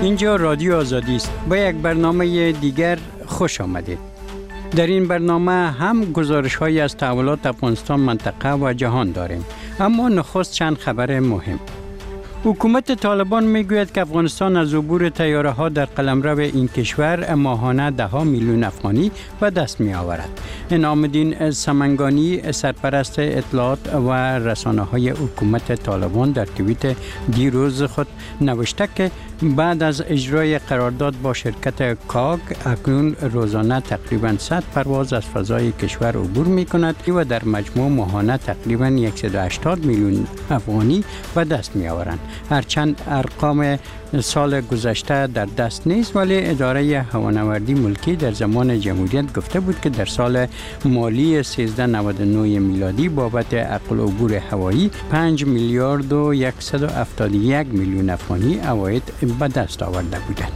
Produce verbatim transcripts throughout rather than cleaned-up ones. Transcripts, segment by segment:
اینجا رادیو آزادی است. با یک برنامه دیگر خوش آمدید. در این برنامه هم گزارش‌هایی از تحولات افغانستان، منطقه و جهان داریم. اما نخست چند خبر مهم. حکومت طالبان میگوید که افغانستان از عبور طیاره ها در قلمرو این کشور ماهانه ده ها میلیون افغانی به دست می آورد. انعام الدین سمنگانی، سرپرست اطلاعات و رسانه های حکومت طالبان، در توییت دیروز خود نوشته که بعد از اجرای قرارداد با شرکت کاگ اکنون روزانه تقریبا صد پرواز از فضای کشور عبور می کند و در مجموع ماهانه تقریبا صد و هشتاد میلیون افغانی به دست می آورند. هرچند ارقام سال گذشته در دست نیست، ولی اداره هوانوردی ملکی در زمان جمهوریت گفته بود که در سال مالی سیزده نود و نه میلادی بابت عقل عبور هوایی پنج میلیارد و صد و هفتاد و یک میلیون افغانی عواید به دست آورده بودند.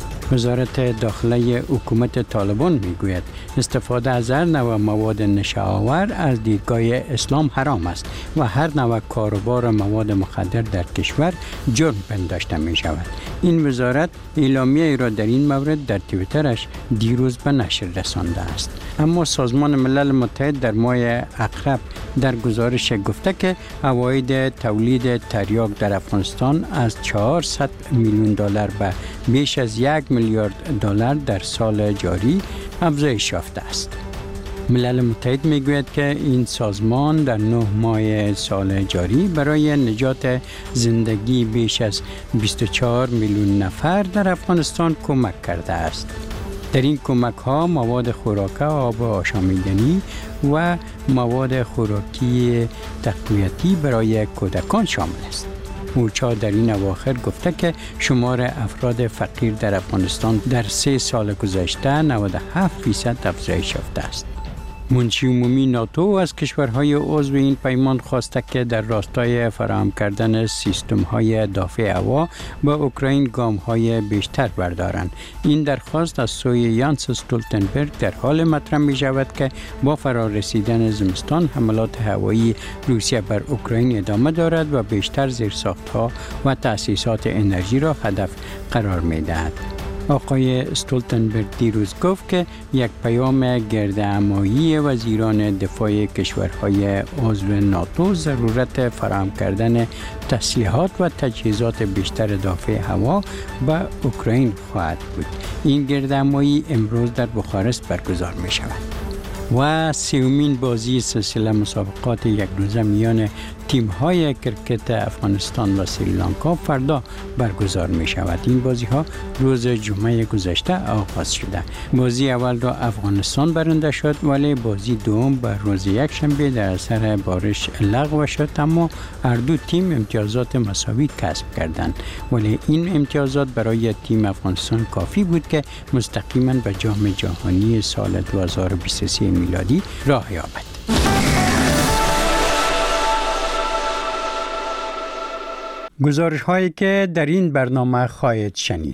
وزارت داخله حکومت طالبان میگوید استفاده از هر نوع مواد نشه‌آور از دیدگاه اسلام حرام است و هر نوع کاروبار مواد مخدر در کشور جرم پنداشته می شود. این وزارت اعلامیه ای را در این مورد در توییترش دیروز به نشر رسانده است. اما سازمان ملل متحد در ماه اقرب در گزارش گفته که عواید تولید تریاک در افغانستان از چهارصد میلیون دلار به بیش از یک میلیارد دلار در سال جاری افزایش یافته است. ملل متحد میگوید که این سازمان در نه ماه سال جاری برای نجات زندگی بیش از بیست و چهار میلیون نفر در افغانستان کمک کرده است. در این کمک ها مواد خوراکی، آب آشامیدنی و مواد خوراکی تقویتی برای کودکان شامل است. اوچا در این اواخر گفته که شمار افراد فقیر در افغانستان در سه سال گذشته نود و هفت فیصد افزایش یافته است. منشی عمومی ناتو از کشورهای عضو این پیمان خواسته که در راستای فراهم کردن سیستم‌های دافع هوا به اوکراین گام‌های بیشتر بردارند. این درخواست از سوی یانس استولتنبرگ در حال مطرح می‌شود که با فرارسیدن زمستان حملات هوایی روسیه بر اوکراین ادامه دارد و بیشتر زیرساخت‌ها و تأسیسات انرژی را هدف قرار می‌دهد. آقای استولتنبرگ دیروز گفت که یک پیام گردهمایی وزیران دفاع کشورهای عضو ناتو ضرورت فراهم کردن تسلیحات و تجهیزات بیشتر دافع هوا به اوکراین خواهد بود. این گردهمایی امروز در بخارست برگزار می شود. و سیومین بازی سلسله مسابقات یک روزه میان تیم‌های کرکت افغانستان و سریلانکا فردا برگزار می شود. این بازی ها روز جمعه گذشته آغاز شده. بازی اول را افغانستان برنده شد، ولی بازی دوم بر روز یک شنبه در اثر بارش لغو شد، اما هر دو تیم امتیازات مساوی کسب کردند. ولی این امتیازات برای تیم افغانستان کافی بود که مستقیما به جام جهانی سال دو هزار و بیست و سه میلادی راه یابد. گزارش هایی که در این برنامه خواهید شنید.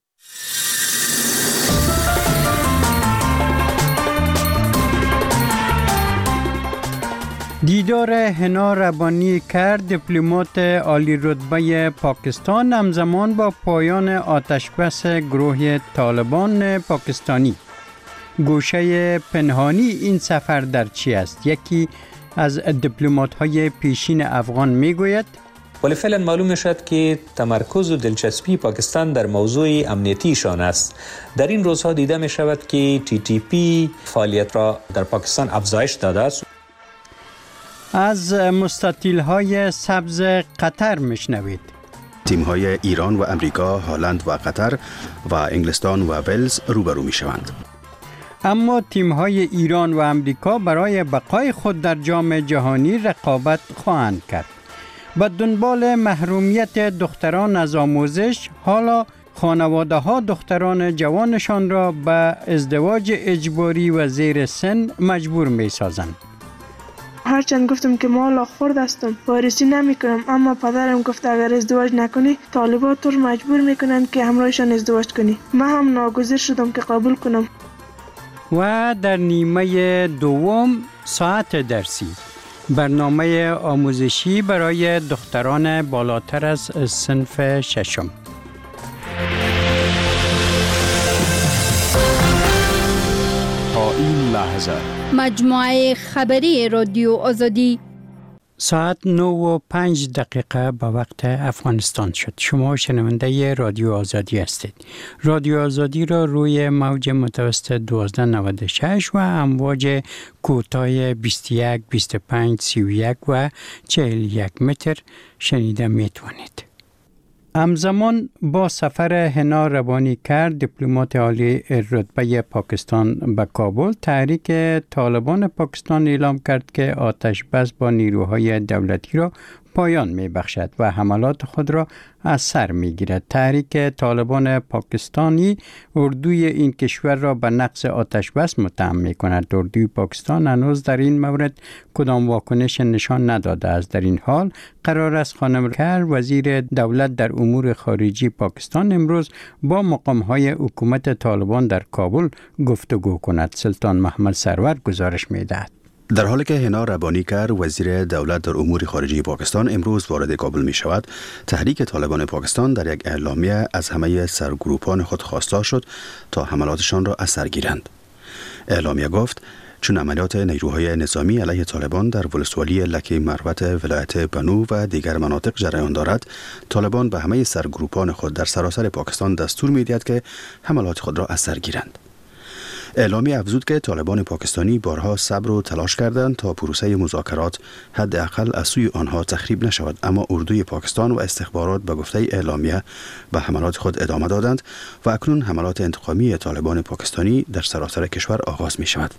دیدار حنا ربانی کرد، دیپلمات عالی رتبه پاکستان، همزمان با پایان آتشبس گروه طالبان پاکستانی. گوشه پنهانی این سفر در چی است؟ یکی از دیپلمات های پیشین افغان میگوید ولی فعلا معلوم شد که تمرکز و دلچسپی پاکستان در موضوع امنیتیشان است. در این روزها دیده می شود که تی تی پی فعالیت را در پاکستان افزایش داده است. از مستطیل های سبز قطر میشنوید. تیم های ایران و امریکا، هلند و قطر و انگلستان و ولز روبرو می شوند. اما تیم های ایران و امریکا برای بقای خود در جام جهانی رقابت خواهند کرد. به دنبال محرومیت دختران از آموزش، حالا خانواده ها دختران جوانشان را به ازدواج اجباری و زیر سن مجبور می سازند. هرچند گفتم که ما لاخورد هستم، وارسی نمی کنم، اما پدرم گفت اگر ازدواج نکنی طالبات تو مجبور می کنند که همراهشان ازدواج کنی. من هم ناگزیر شدم که قبول کنم. و در نیمه دوم ساعت درسی، برنامه آموزشی برای دختران بالاتر از صنف ششم. هزار. مجموعه خبری رادیو آزادی. ساعت نه و پنج دقیقه به وقت افغانستان شد. شما شنونده رادیو آزادی هستید. رادیو آزادی را روی موج متوسط دوازده نود و شش و امواج کوتاه بیست و یک، بیست و پنج، سی و یک و چهل و یک متر شنیده می توانید. همزمان با سفر حنا ربانیکر دیپلمات عالی رتبه پاکستان به کابل، تحریک طالبان پاکستان اعلام کرد که آتش بس با نیروهای دولتی را پایان می بخشد و حملات خود را از سر می گیرد. تحریک طالبان پاکستانی اردوی این کشور را به نقض آتش بس متهم می کند. اردوی پاکستان هنوز در این مورد کدام واکنش نشان نداده است. در این حال قرار است خانم کر وزیر دولت در امور خارجی پاکستان امروز با مقام‌های حکومت طالبان در کابل گفتگو کند. سلطان محمد سرور گزارش می دهد. در حالی که حنا ربانیکر وزیر دولت در امور خارجی پاکستان امروز وارد کابل می شود، تحریک طالبان پاکستان در یک اعلامیه از همه سرگروپان خود خواستار شد تا حملاتشان را از سر گیرند. اعلامیه گفت چون عملیات نیروهای نظامی علیه طالبان در ولسوالی لکی مروت ولایت بنو و دیگر مناطق جریان دارد، طالبان به همه سرگروپان خود در سراسر پاکستان دستور می دهد که حملات خود را از سر گیرند. اعلامیه افزود که طالبان پاکستانی بارها صبر و تلاش کردند تا پروسه مذاکرات حداقل از سوی آنها تخریب نشود، اما اردوی پاکستان و استخبارات به گفته اعلامیه به حملات خود ادامه دادند و اکنون حملات انتقامی طالبان پاکستانی در سراسر کشور آغاز می شود.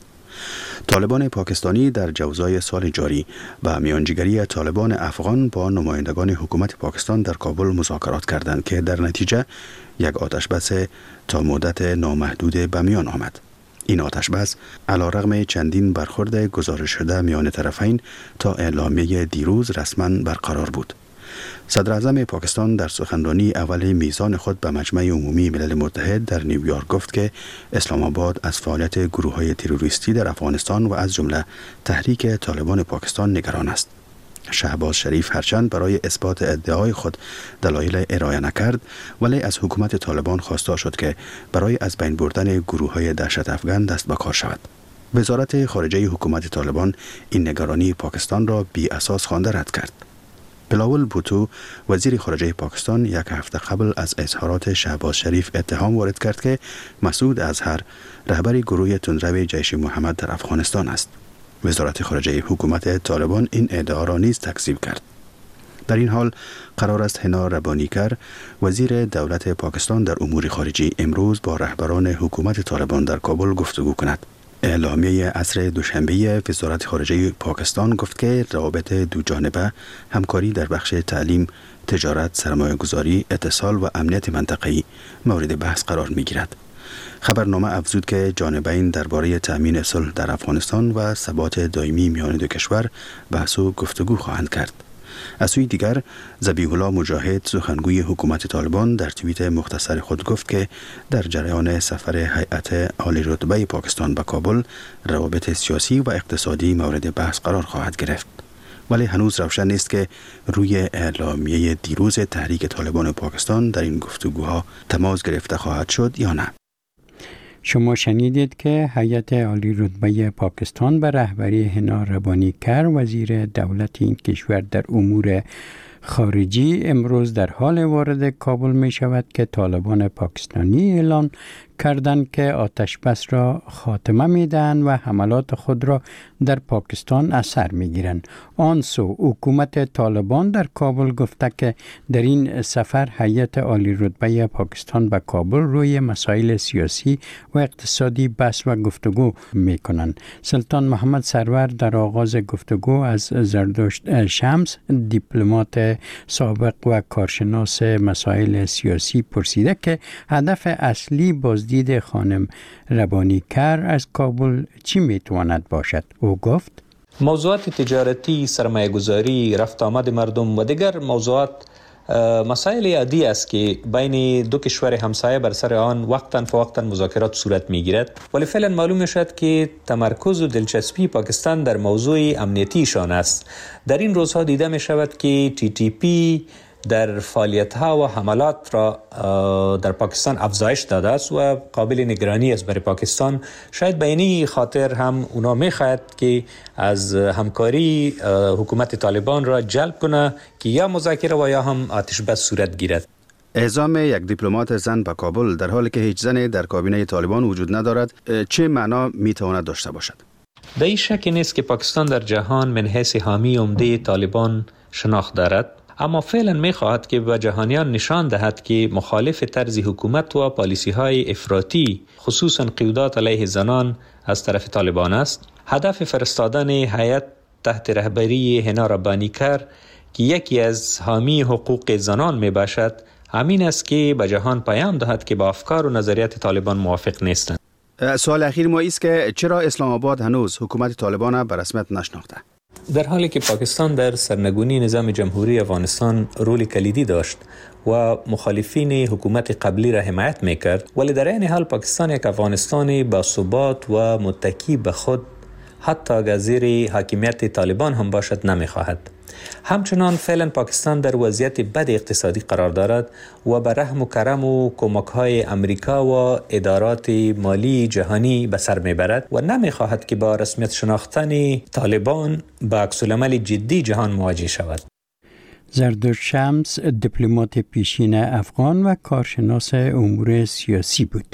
طالبان پاکستانی در جوزای سال جاری به میانجیگری طالبان افغان با نمایندگان حکومت پاکستان در کابل مذاکرات کردند که در نتیجه یک آتش بس تا مدت نامحدود به میان آمد. این آتش بس علیرغم چندین برخورد گزارش شده میان طرفین تا اعلامیه دیروز رسما برقرار بود. صدر اعظم پاکستان در سخنرانی اول میزان خود به مجمع عمومی ملل متحد در نیویورک گفت که اسلام آباد از فعالیت گروه‌های تروریستی در افغانستان و از جمله تحریک طالبان پاکستان نگران است. شهباز شریف هرچند برای اثبات ادعای خود دلایل ارائه نکرد، ولی از حکومت طالبان خواستار شد که برای از بین بردن گروه‌های دهشت افغان دست به کار شود. وزارت خارجه حکومت طالبان این نگرانی پاکستان را بی اساس خوانده رد کرد. بلاول بوتو وزیر خارجه پاکستان یک هفته قبل از اظهارات شهباز شریف اتهام وارد کرد که مسعود اظهر رهبر گروه تندرو جیش محمد در افغانستان است. وزارت خارجه حکومت طالبان این ادعا را نیز تکذیب کرد. در این حال قرار است حنا ربانیکر وزیر دولت پاکستان در امور خارجی امروز با رهبران حکومت طالبان در کابل گفتگو کند. اعلامیه عصر دوشنبه وزارت خارجه پاکستان گفت که روابط دو جانبه همکاری در بخش تعلیم، تجارت، سرمایه‌گذاری، اتصال و امنیت منطقه‌ای مورد بحث قرار می‌گیرد. خبرنامه افزود که جانبین درباره تأمین صلح در افغانستان و ثبات دائمی میان دو کشور بحث و گفتگو خواهند کرد. از سوی دیگر ذبیح الله مجاهد سخنگوی حکومت طالبان در توییت مختصر خود گفت که در جریان سفر هیئت عالی رتبه پاکستان به کابل روابط سیاسی و اقتصادی مورد بحث قرار خواهد گرفت، ولی هنوز روشن نیست که روی اعلامیه دیروز تحریک طالبان پاکستان در این گفتگوها تماس گرفته خواهد شد یا نه. شما شنیدید که هیئت عالی رتبه پاکستان به رهبری حنا ربانیکر وزیر دولت این کشور در امور خارجی امروز در حال وارد کابل می شود که طالبان پاکستانی اعلان کردند که آتش بس را خاتمه می دهند و حملات خود را در پاکستان از سر می گیرند. آن سو حکومت طالبان در کابل گفته که در این سفر هیئت عالی رتبه پاکستان به کابل روی مسائل سیاسی و اقتصادی بحث و گفتگو می کنند. سلطان محمد سرور در آغاز گفتگو از زردشت شمس دیپلمات سابق و کارشناس مسائل سیاسی پرسیده که هدف اصلی بازدید خانم ربانیکر از کابل چی میتواند باشد؟ او گفت موضوعات تجارتی، سرمایه‌گذاری، رفت آمد مردم و دیگر موضوعات مسائل عادی است که بین دو کشور همسایه بر سر آن وقتا فوقتا مذاکرات صورت میگیرد، ولی فعلا معلوم شد که تمرکز و دلچسپی پاکستان در موضوع امنیتیشان است. در این روزها دیده می شود که تی تی پی در فعالیت‌ها و حملات را در پاکستان افزایش داده است و قابل نگرانی است برای پاکستان. شاید به این خاطر هم اونا می‌خواهد که از همکاری حکومت طالبان را جلب کنه که یا مذاکره و یا هم آتش بس صورت گیرد. اعزام یک دیپلمات زن به کابل در حالی که هیچ زنی در کابینه طالبان وجود ندارد چه معنا میتواند داشته باشد؟ در این شکی نیست که پاکستان در جهان من حیث حامی عمده طالبان شناخت دارد، اما فعلا می‌خواهد که به جهانیان نشان دهد که مخالف طرز حکومت و پالیسی‌های افراطی خصوصا قیودات علیه زنان از طرف طالبان است. هدف فرستادن هیئت تحت رهبری هنا ربانیکر که یکی از حامی حقوق زنان میباشد همین است که به جهان پیام دهد که با افکار و نظریات طالبان موافق نیستند. سوال اخیر ما است که چرا اسلام آباد هنوز حکومت طالبان به رسمیت نشناخته؟ در حالی که پاکستان در سرنگونی نظام جمهوری افغانستان رول کلیدی داشت و مخالفین حکومت قبلی را حمایت میکرد، ولی در این حال پاکستان یک افغانستان با ثبات و متکی به خود حتی اگر زیر حاکمیت طالبان هم باشد نمیخواهد. همچنان فعلا پاکستان در وضعیت بد اقتصادی قرار دارد و به رحم و کرم و کمک‌های امریکا و ادارات مالی جهانی به سر میبرد و نمیخواهد که با رسمیت شناختن طالبان با عکس‌العمل جدی جهان مواجه شود. زردوش شمس دیپلمات پیشین افغان و کارشناس امور سیاسی بود.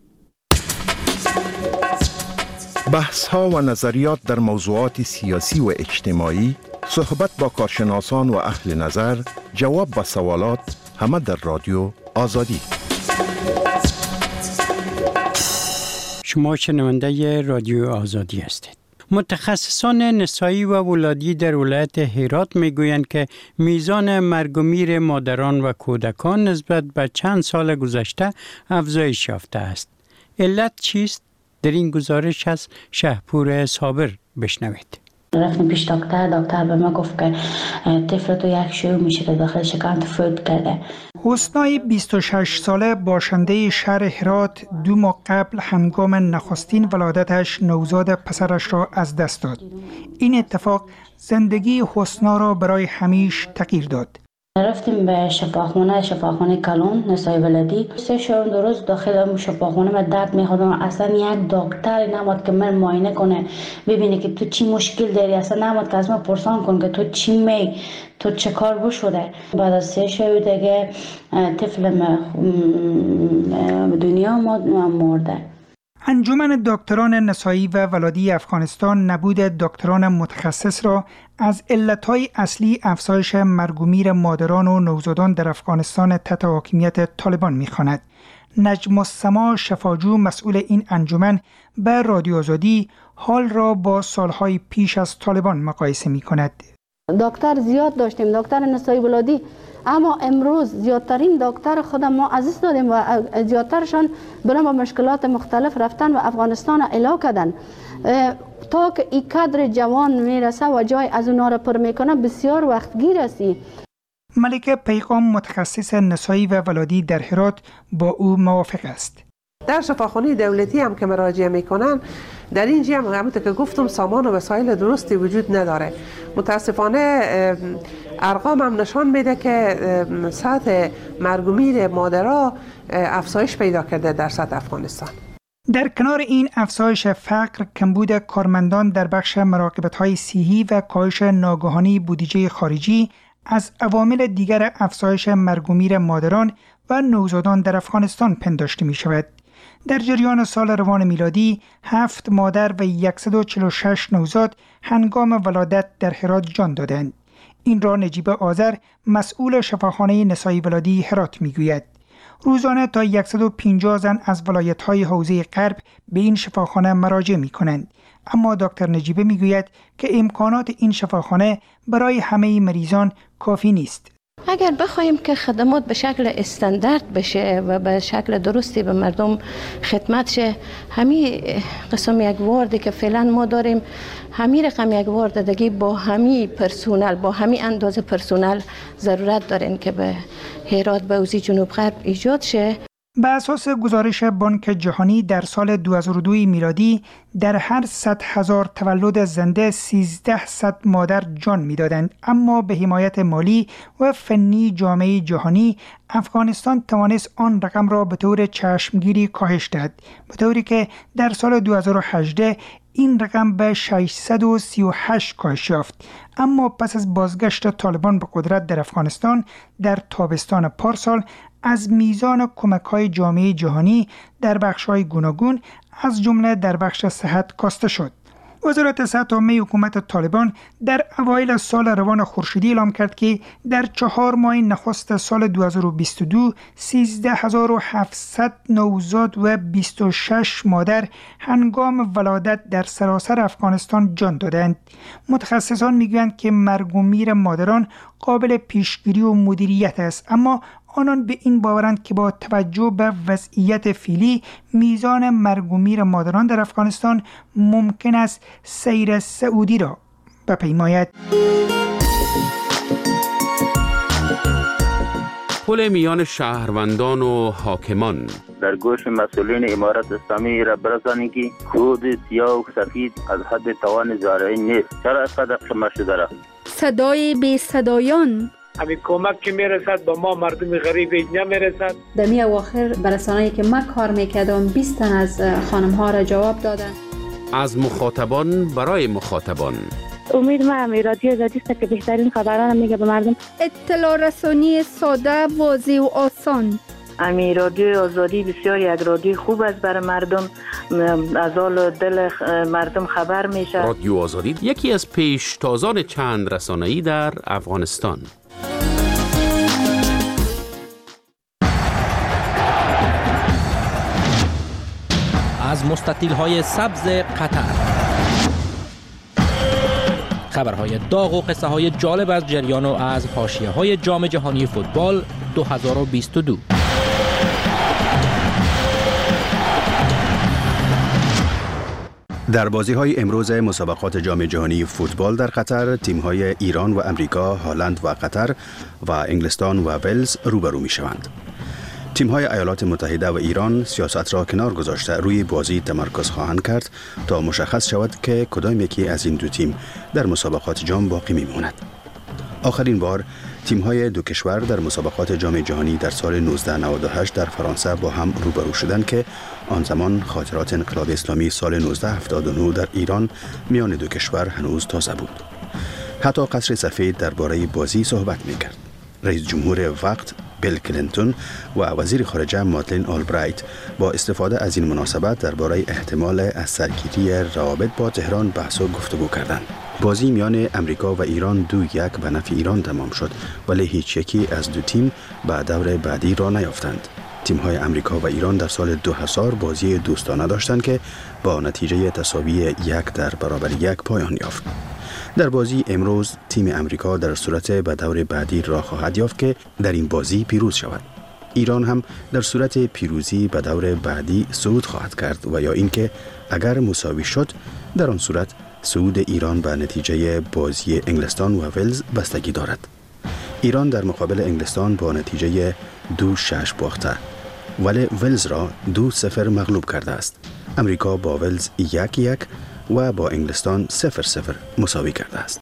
بحث‌ها و نظریات در موضوعات سیاسی و اجتماعی، صحبت با کارشناسان و اهل نظر، جواب به سوالات، همه در رادیو آزادی. شما شنونده رادیو آزادی هستید. متخصصان نسایی و ولادی در ولایت هرات میگویند که میزان مرگ و میر مادران و کودکان نسبت به چند سال گذشته افزایش یافته است. علت چیست؟ در این گزارش از شهپور صابر بشنوید. رفتیم پیش دکتر، دکتر به ما گفت که طفل تو یک شیوع میشه که داخل شکم فوت کرده. حسنای بیست و شش ساله باشنده شهر هرات دو ماه قبل هنگام نخستین ولادتش نوزاد پسرش را از دست داد. این اتفاق زندگی حسنا را برای همیشه تغییر داد. رفتیم به شفاخانه شفاخانه کلون نسای ولادی. سه شب دو روز داخل شفاخانه من درد می‌خوردم. اصلا یک دکتر نمود که من معاینه کنه ببینه که تو چی مشکل داری. اصلا نمود که از من پرسان کن که تو چی می تو چه کار بشده. بعد از سه شب دیگه طفل دنیا مرده. انجمن دکتران نسایی و ولادی افغانستان نبود دکتران متخصص را از علتهای اصلی افزایش مرگ و میر مادران و نوزادان در افغانستان تحت حاکمیت طالبان می‌خواند. نجم السما شفاجو مسئول این انجمن به رادیو آزادی حال را با سالهای پیش از طالبان مقایسه می‌کند. دکتر زیاد داشتیم، دکتر نسایی ولادی، اما امروز زیادترین دکتر خود ما عزیز دادیم و زیادترشان برای با مشکلات مختلف رفتن و افغانستان اعلا کردن. تا که این کادر جوان میرسه و جای از اونا را پر میکنه بسیار وقت گیر هستی. ملکه پیغام متخصص نسایی و ولادی در هرات با او موافق است. در شفاخانه دولتی هم که مراجعه میکنن در این جمع همونطور که گفتم سامان و وسایل درستی وجود نداره. متاسفانه ارقام هم نشان میده که سطح مرگ و میر مادرها افزایش پیدا کرده در سطح افغانستان. در کنار این افزایش فقر، کمبود کارمندان در بخش مراقبت‌های صحی و کاهش ناگهانی بودجه خارجی از عوامل دیگر افزایش مرگ و میر مادران و نوزادان در افغانستان پنداشته می شود. در جریان سال روان میلادی هفت مادر و صد و چهل و شش نوزاد هنگام ولادت در هرات جان دادند. این را نجیب آذر مسئول شفاخانه نسایی ولادی هرات میگوید. روزانه تا صد و پنجاه زن از ولایت‌های حوزه غرب به این شفاخانه مراجعه می‌کنند. اما دکتر نجیبه میگوید که امکانات این شفاخانه برای همه مریضان کافی نیست. اگر بخوایم که خدمات به شکل استاندارد بشه و به شکل درستی به مردم خدمت شه، همین قسم یک واردی که فعلا ما داریم، همین رقم یک وارد دیگه با همین پرسونل با همین اندازه پرسونل ضرورت دارین که به هرات به اوزی جنوب غرب ایجاد شه. به اساس گزارش بانک جهانی در سال دو هزار و دو میلادی در هر صد هزار تولد زنده سیزده صد مادر جان می‌دادند، اما به حمایت مالی و فنی جامعه جهانی افغانستان توانست آن رقم را به طور چشمگیری کاهش دهد، به طوری که در سال دو هزار و هجده این رقم به ششصد و سی و هشت کاهش یافت. اما پس از بازگشت طالبان به قدرت در افغانستان در تابستان پارسال از میزان کمک‌های جامعه جهانی در بخش‌های گوناگون از جمله در بخش صحت کاسته شد. وزارت صحت عامه حکومت طالبان در اوایل سال روان خورشیدی اعلام کرد که در چهار ماه نخست سال دو هزار و بیست و دو سیزده هزار و هفتصد نوزاد و بیست و شش مادر هنگام ولادت در سراسر افغانستان جان دادند. متخصصان میگویند که مرگ و میر مادران قابل پیشگیری و مدیریت است، اما آنان به این باورند که با توجه به وضعیت فعلی میزان مرگ و میر مادران در افغانستان ممکن است سیر سعودی را بپیماید. پل میان شهروندان و حاکمان در گوش مسئولین امارت اسلامی را برسانید که خود سیاه و سفید از حد توان زارعی نیست. چرا اینقدر شما شده را؟ صدای بی صدایان، همین کمک که میرسد با ما مردم غریب نمیرسد. در می اواخر برسانه‌ای که من کار میکردم بیست تن از خانم ها را جواب دادن. از مخاطبان برای مخاطبان. امید ما همی رادیو آزادی است که بهترین خبران میگه به مردم. اطلاع رسانی ساده، واضح و آسان. امی رادیو آزادی بسیار یک رادیو خوب است برای مردم، از حال دل مردم خبر میشه. رادیو آزادی یکی از پیشتازان چند رسانه‌ای در افغانستان. از مستطیل‌های سبز قطر، خبرهای داغ و قصه های جالب از جریان و از حاشیه‌های جام جهانی فوتبال دو هزار و بیست و دو. در بازی‌های امروز مسابقات جام جهانی فوتبال در قطر، تیم‌های ایران و امریکا، هلند و قطر و انگلستان و ولز روبرو می‌شوند. تیم‌های ایالات متحده و ایران سیاست را کنار گذاشته روی بازی تمرکز خواهند کرد تا مشخص شود که کدام یکی از این دو تیم در مسابقات جام باقی می‌ماند. آخرین بار تیم‌های دو کشور در مسابقات جام جهانی در سال نوزده نود و هشت در فرانسه با هم روبرو شدند که آن زمان خاطرات انقلاب اسلامی سال نوزده هفتاد و نه در ایران میان دو کشور هنوز تازه بود. حتی قصر سفید درباره بازی صحبت می‌کرد. رئیس جمهور وقت بیل کلینتون و وزیر خارجه مادلین آلبرایت با استفاده از این مناسبت درباره احتمال از سرگیری روابط با تهران بحث و گفتگو کردند. بازی میان امریکا و ایران دو یک به نفع ایران تمام شد، ولی هیچ یکی از دو تیم به دور بعدی را نیافتند. تیم‌های امریکا و ایران در سال دو هزار بازی دوستانه داشتند که با نتیجه تساوی یک در برابر یک پایان یافت. در بازی امروز تیم امریکا در صورت به دور بعدی را خواهد یافت که در این بازی پیروز شود. ایران هم در صورت پیروزی به دور بعدی صعود خواهد کرد و یا اینکه اگر مساوی شد در آن صورت صعود ایران به نتیجه بازی انگلستان و ولز بستگی دارد. ایران در مقابل انگلستان با نتیجه دو شش باخته ولی ولز را دو صفر مغلوب کرده است. امریکا با ولز یک یک و با انگلستان صفر صفر مساوی کرده است.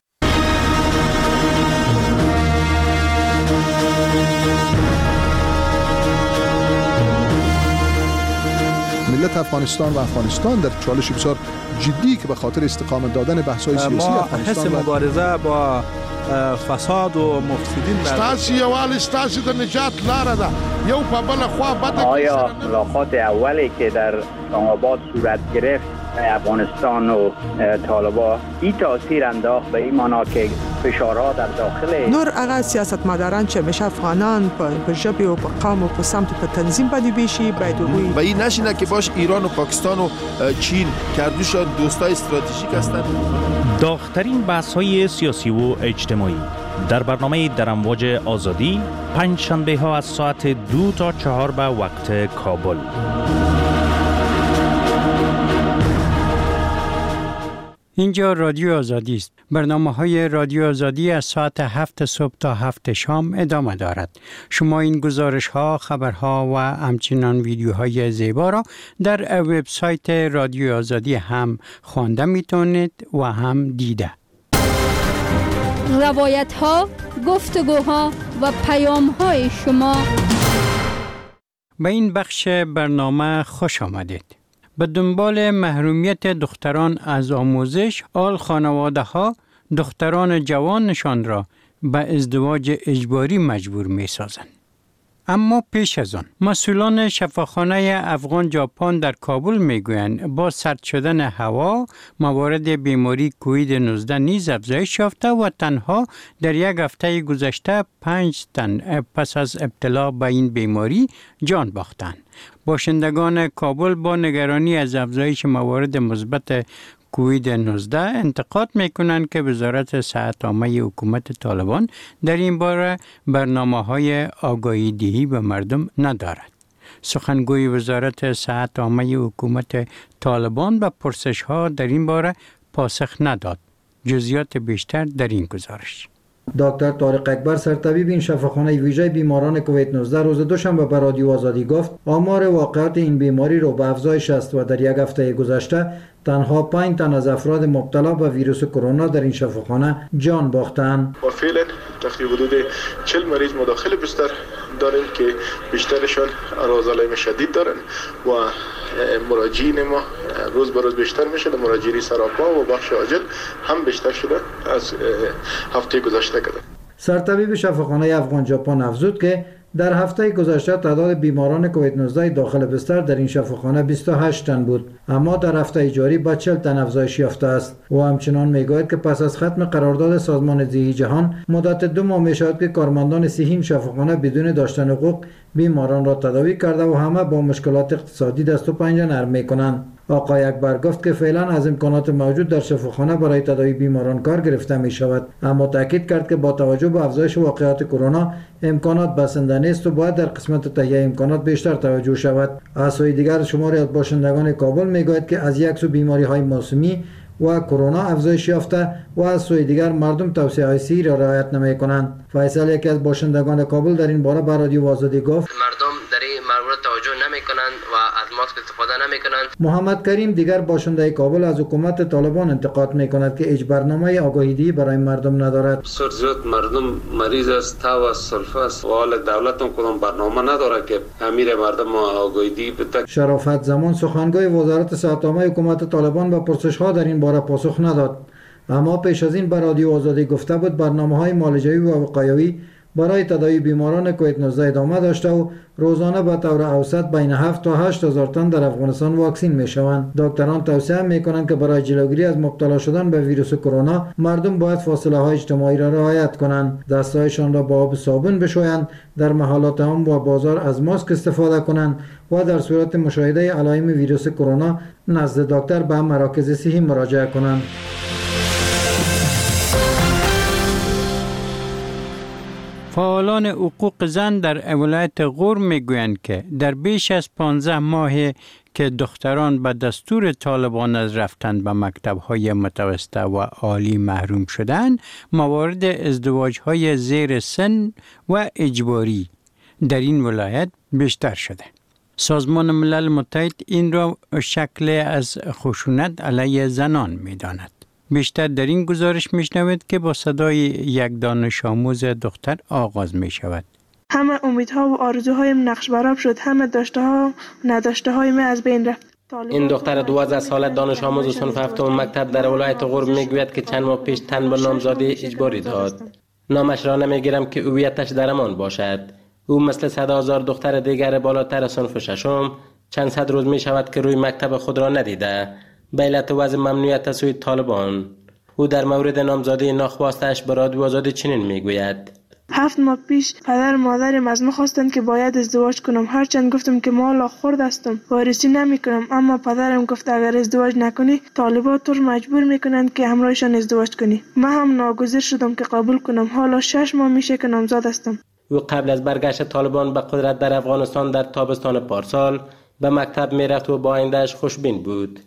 ملت افغانستان و افغانستان در چالش بسیار جدی که به خاطر استقامت دادن بحث‌های سیاسی افغانستان ما حس مبارزه با فساد و مفسدین ستاسي یوال ستاسي د نجات لاره ده یو په بل خوا بد. آیا ملاقات اولی که در اسلام‌آباد صورت گرفت افغانستان و طالبان این تاثیر انداخت به این معنا که فشارها در داخل نور هغه سیاستمداران چې مشه افغانان په ژبه او په قوم او په سمت په تنظیم باندې بشي باید وي و این نشینه که باش ایران و پاکستان و چین کردوشان دوستای استراتژیک هستند. داغ‌ترین بحث‌های سیاسی و اجتماعی در برنامه در امواج آزادی پنج شنبه ها از ساعت دو تا چهار به وقت کابل. اینجا رادیو آزادی است. برنامه های رادیو آزادی از ساعت هفت صبح تا هفت شام ادامه دارد. شما این گزارش ها، خبرها و همچنان ویدیوهای زیبا را در وبسایت رادیو آزادی هم خوانده میتونید و هم دیده. روایت ها، گفتگوها و پیام های شما. به این بخش برنامه خوش آمدید. به دنبال محرومیت دختران از آموزش، آل خانواده ها دختران جوانشان را به ازدواج اجباری مجبور می سازند. اما پیش از آن مسئولان شفاخانه افغان ژاپن در کابل می گویند با سرد شدن هوا موارد بیماری کووید نوزده نیز افزایش یافته و تنها در یک هفته گذشته پنج تن پس از ابتلا به این بیماری جان باختند. باشندگان کابل با نگرانی از افزایش موارد مثبت کووید نوزده انتقاد میکنند که وزارت صحت عامه حکومت طالبان در این باره برنامه‌های آگاهی دهی به مردم ندارد. سخنگوی وزارت صحت عامه حکومت طالبان به پرسش‌ها در این باره پاسخ نداد. جزئیات بیشتر در این گزارش. دکتر طارق اکبر سرطبیب این شفاخانه ویژه بیماران کووید نوزده روز دوشنبه به رادیو آزادی گفت آمار واقعات این بیماری رو به افزایش است و در یک هفته گذشته تنها پنج تن از افراد مبتلا به ویروس کرونا در این شفاخانه جان باختند. و فعلا تقریبا حدود چهل مریض مداخل بستر داریم که بیشترشان اعراض علائم شدید دارن و مراجعین ما روز به روز بیشتر میشه. مراجعین سراپا و بخش عاجل هم بیشتر شده از هفته گذشته کده. سرطبیب شفاخانه افغان ژاپن افزود که در هفته گذشته تعداد بیماران کووید نوزده داخل بستر در این شفاخانه بیست و هشت تن بود، اما در هفته جاری به چهل تن افزایش یافته است. و همچنان میگوید که پس از ختم قرارداد سازمان صحی جهان مدت دو ماه می شود که کارمندان صحی این شفاخانه بدون داشتن حقوق بیماران را تداوی کرده و همه با مشکلات اقتصادی دست و پنجه نرم میکنند. آقای اکبر گفت که فعلا از امکانات موجود در شفاخانه برای تداوی بیماران کار گرفته می شود، اما تاکید کرد که با توجه به افزایش واقعات کرونا امکانات بسنده نیست و باید در قسمت تهیه امکانات بیشتر توجه شود. از سوی دیگر شماری از باشندگان کابل میگوید که از یک سو بیماری های موسمی و کرونا افزایش یافته و از سوی دیگر مردم توصیه های صحی را رعایت نمی کنند. فیصل یکی از باشندگان کابل در این باره به رادیو آزادی گفت مردم در این مورد توجه نمی کنند و از ماسک استفاده نمی کنند. محمد کریم دیگر باشنده کابل از حکومت طالبان انتقاد می کند که هیچ برنامه آگاهی‌دهی برای مردم ندارد. بسیار زیاد مردم مریض است، تاو است، سلفه است و حال دولت هم کدام برنامه نداره که امیر مردم آگاهی‌دهی بده. شرافت زمان سخنگوی وزارت صحت عامه حکومت طالبان به پرسش‌ها در این باره پاسخ نداد، اما پیش از این به رادیو آزادی گفته بود برنامه‌های معالجوی و وقایوی برای تداوی بیماران کووید نوزده ادامه داشته و روزانه به طور اوسط بین هفت تا هشت هزار تن در افغانستان واکسین میشوند. دکتران توصیه میکنند که برای جلوگیری از مبتلا شدن به ویروس کرونا مردم باید فاصله های اجتماعی را رعایت کنند، دستهایشان را با آب صابون بشویند، در محلات عام و بازار از ماسک استفاده کنند و در صورت مشاهده علائم ویروس کرونا نزد دکتر به مراکز صحی مراجعه کنند. فعالان حقوق زن در ولایت غور میگویند که در بیش از پانزده ماه که دختران به دستور طالبان از رفتن به مکتب‌های متوسطه و عالی محروم شدند، موارد ازدواج‌های زیر سن و اجباری در این ولایت بیشتر شده. سازمان ملل متحد این را شکل از خشونت علیه زنان می‌داند. بیشتر در این گزارش میشنوید که با صدای یک دانش آموز دختر آغاز می شود. همه امیدها و آرزوهایم نقش برآب شد، همه داشته ها و نداشته های من از بین رفت. این دختر دوازده ساله دانش آموز صنف هفتم مکتب در ولایت غور میگوید که چند ماه پیش تن به نامزادی اجباری داد. نامش را نمیگیرم که هویتش در امان باشد. او مثل صد هزار دختر دیگر بالاتر صنف ششم چند صد روز می شود که روی مکتب خود را ندیده به علت وضع ممنوعیت از سوی طالبان. او در مورد نامزادی ناخواستش به رادیو آزادی چنین میگوید: هفت ماه پیش پدر مادرم از من خواستند که باید ازدواج کنم. هرچند گفتم که مالا خورد هستم، وارثی نمی کنم، اما پدرم گفت اگر ازدواج نکنی طالبان تو مجبور میکنند که همراهشان ازدواج کنی. من هم ناگزیر شدم که قبول کنم. حالا شش ماه میشه که نامزاد هستم. او قبل از برگشت طالبان به قدرت در افغانستان در تابستان پارسال به مکتب میرفت و با آینده‌اش خوشبین بود.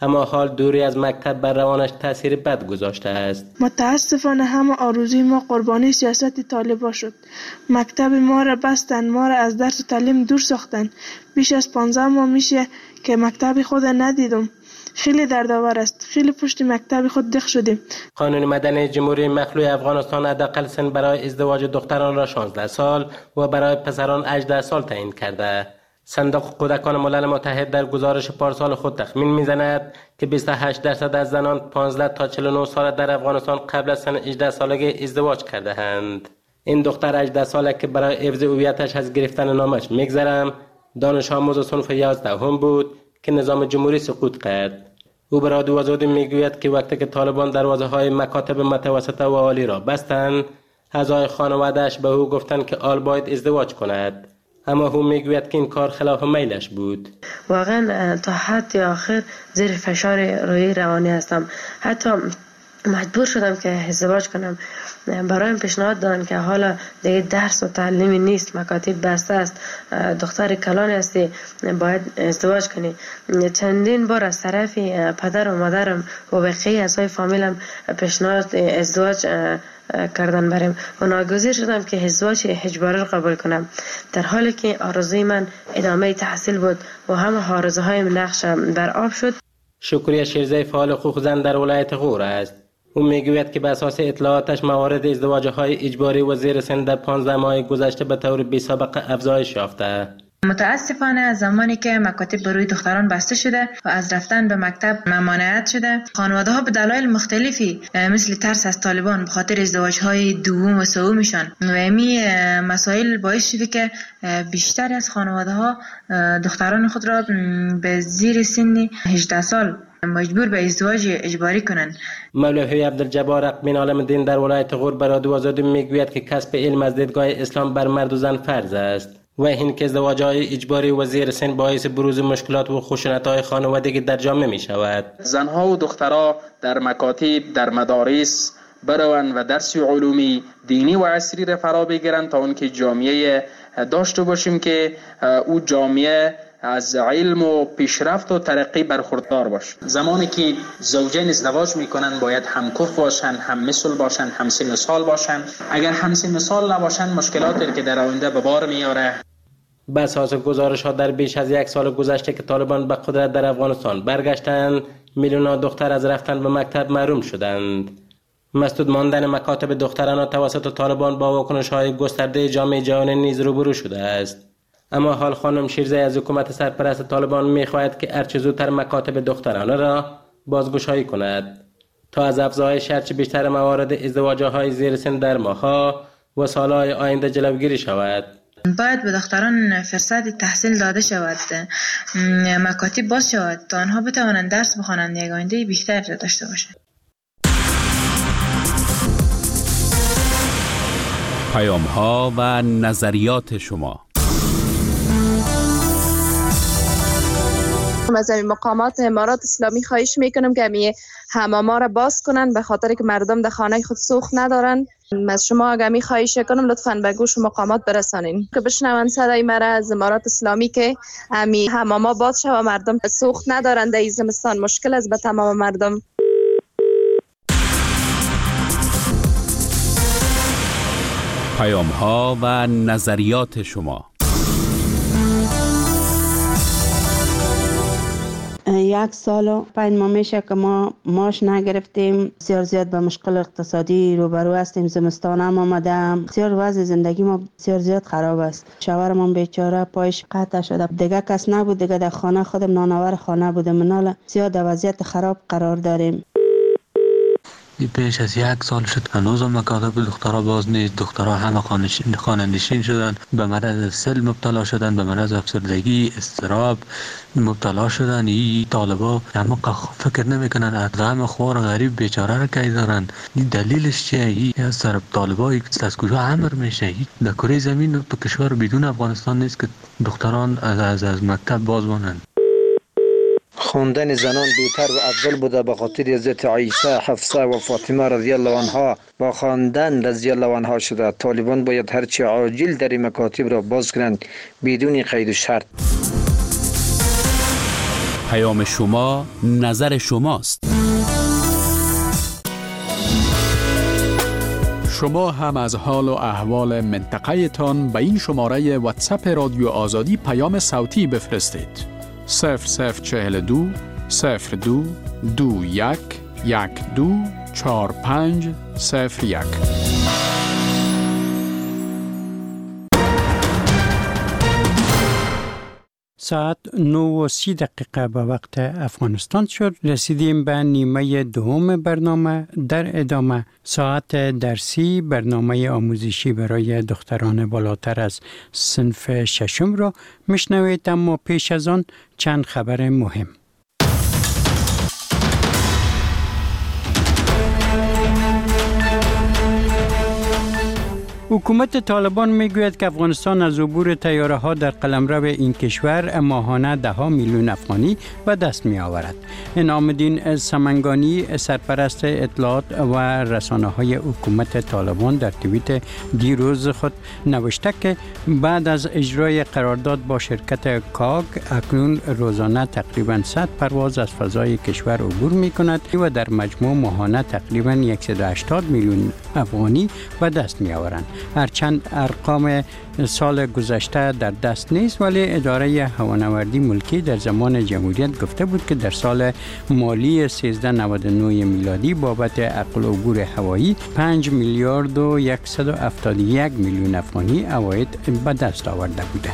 اما حال دوری از مکتب بر روانش تاثیر بد گذاشته است. متاسفانه همه آرزوی ما قربانی سیاست طالبان شد. مکتب ما را بستند، ما را از درس و تعلیم دور ساختند. بیش از پانزده ماه میشه که مکتب خود ندیدم. خیلی دردآور است. خیلی پشت مکتب خود دق شدیم. قانون مدنی جمهوری مخلوع افغانستان حداقل سن برای ازدواج دختران را شانزده سال و برای پسران هجده سال تعیین کرده. صندوق کودکان ملل متحد در گزارش پارسال خود تخمین میزند که بیست و هشت درصد از زنان پانزده تا چهل و نه سال در افغانستان قبل از سن هجده سالگی ازدواج کرده اند. این دختر هجده ساله که برای حفظ هویتش از گرفتن نامش میگذرم دانش آموز صنف یازدهم بود که نظام جمهوری سقوط کرد. او به رادیو آزادی میگوید که وقتی که طالبان دروازه های مکاتب متوسطه و عالی را بستند، اعضای خانواده‌اش به او گفتند که آل باید ازدواج کند، اما او میگوید که این کار خلاف میلش بود. واقعا تا حد آخر زیر فشار روحی روانی هستم. حتی مجبور شدم که ازدواج کنم. برایم پیشنهاد دادن که حالا دیگه درس و تعلیمی نیست، مکاتب بسته است، دختر کلانی هستی، باید ازدواج کنی. چندین بار از طرف پدر و مادرم و بقیه اعضای فامیلم پیشنهاد ازدواج کردن بریم و ناگزیر شدم که ازدواج اجباری رو قبول کنم، در حالی که آرزوی من ادامه تحصیل بود و همه آرزوهایم نقش بر آب شد. شکریه شیرزی فعال حقوق زن در ولایت غور است. او میگوید که به اساس اطلاعاتش موارد ازدواج‌های اجباری و زیر سن در پانزده ماه گذشته به طور بی‌سابقه افزایش یافته. متاسفانه از زمانی که مکاتب بروی دختران بسته شده و از رفتن به مکتب ممانعت شده، خانواده‌ها به دلایل مختلفی مثل ترس از طالبان به خاطر ازدواج‌های دوم و سومشان و این مسائل باعث شده که بیشتر از خانواده‌ها دختران خود را به زیر سن هجده سال مجبور به ازدواج اجباری کنند. مولوی عبدالجبار اقبین عالم دین در ولایت غور به رادیو آزادی میگوید که کسب علم از دیدگاه اسلام بر مرد و زن فرض است و این که ازدواج‌های اجباری و زیر سن باعث بروز مشکلات و خشونت‌های خانوادگی در جامعه می‌شود. زنها و دخترها در مکاتب، در مدارس بروند و درس علومی دینی و عصری را فرا بگیرند تا اون که جامعه داشته باشیم که او جامعه از علم و پیشرفت و ترقی برخوردار باشه. زمانی که زوجین ازدواج میکنن باید هم کف باشن، هم مثل باشن، هم سن سال باشن. اگر هم سن سال نباشن مشکلاتی که در آینده به بار میاره. به اساس گزارش ها در بیش از یک سال گذشته که طالبان به قدرت در افغانستان برگشتند، میلیون‌ها دختر از رفتن به مکتب محروم شدند. مسدود ماندن مکاتب دختران توسط طالبان با واکنش‌های گسترده جامعه جهانی نیز روبرو شده است. اما حال خانم شیرزی از حکومت سرپرست طالبان می‌خواهد که هرچه زودتر مکاتب دخترانه را بازگشایی کند تا از افزایش هرچه بیشتر موارد ازدواج‌های زیر سن در ماه‌ها و سال‌های آینده جلوگیری شود. باید به دختران فرصت تحصیل داده شود، مکاتب باز شود تا آنها بتوانند درس بخوانند، یک آینده بیشتر داشته باشند. پیام‌ها و نظریات شما. از این مقامات امارات اسلامی خواهش میکنم که می حماما را باز کنن، به خاطر که مردم در خانه خود سوخت ندارن. از شما اگر می خواهش کنم لطفاً به گوش مقامات برسانین که بشنون صدای مرا از امارات اسلامی که می حماما باز شود و مردم سوخت ندارن. در این زمستان مشکل است به تمام مردم. پیام‌ها و نظریات شما. یک سال و پنج ماه میشه که ما ماش نگرفتیم. بسیار زیاد به مشکل اقتصادی روبرو هستیم. زمستان هم آمده، بسیار وضع زندگی ما بسیار زیاد خراب است. شوهرم بیچاره پایش قطع شده، دیگه کس نبود، دیگه در خانه خودم نانآور خانه بودم. منال زیاد وضعیت خراب قرار داریم. پیش از یک سال شد هنوز مکاتب دخترها باز نیست. دخترها همه خانه نشین شدن، به مرض سل مبتلا شدن، به مرض افسردگی، اضطراب مبتلا شدن. این طالبا همه فکر نمیکنن از غم خوار غریب بیچاره را کی دارن. این دلیلش چیه؟ این از سر طالبا از کجا امر میشه؟ در کره زمین تو کشور بدون افغانستان نیست که دختران از از, از مکتب باز مانند. خواندن زنان بهتر و افضل بوده به خاطر حضرت عایشه، حفصه و فاطمه رضی الله عنها با خواندن رضی الله عنها شده. طالبان باید هرچی عاجل در مکاتب را باز کنند بدون قید و شرط. پیام شما نظر شماست. شما هم از حال و احوال منطقه تان به این شماره واتساپ رادیو آزادی پیام صوتی بفرستید. صفر صفر چهل و دو صفر دو دو یک یک دو چهار پنج صفر یک. ساعت نه و سی دقیقه به وقت افغانستان شد. رسیدیم به نیمه دوم برنامه. در ادامه ساعت درسی برنامه آموزشی برای دختران بالاتر از صنف ششم را میشنوید، اما پیش از آن چند خبر مهم. حکومت طالبان میگوید که افغانستان از عبور طیاره ها در قلمرو این کشور ماهانه ده ها میلیون افغانی به دست می آورد. انعام‌الدین سمنگانی سرپرست اطلاعات و رسانه های حکومت طالبان در توییت دیروز خود نوشته که بعد از اجرای قرارداد با شرکت کاگ اکنون روزانه تقریبا صد پرواز از فضای کشور عبور می کند و در مجموع ماهانه تقریبا صد و هشتاد میلیون افغانی به دست می آورند. هرچند ارقام سال گذشته در دست نیست، ولی اداره هوانوردی ملکی در زمان جمهوریت گفته بود که در سال مالی سیزده نود و نه میلادی بابت عقل عبور هوایی پنج میلیارد و صد و هفتاد و یک میلیون افغانی عواید به دست آورده بوده.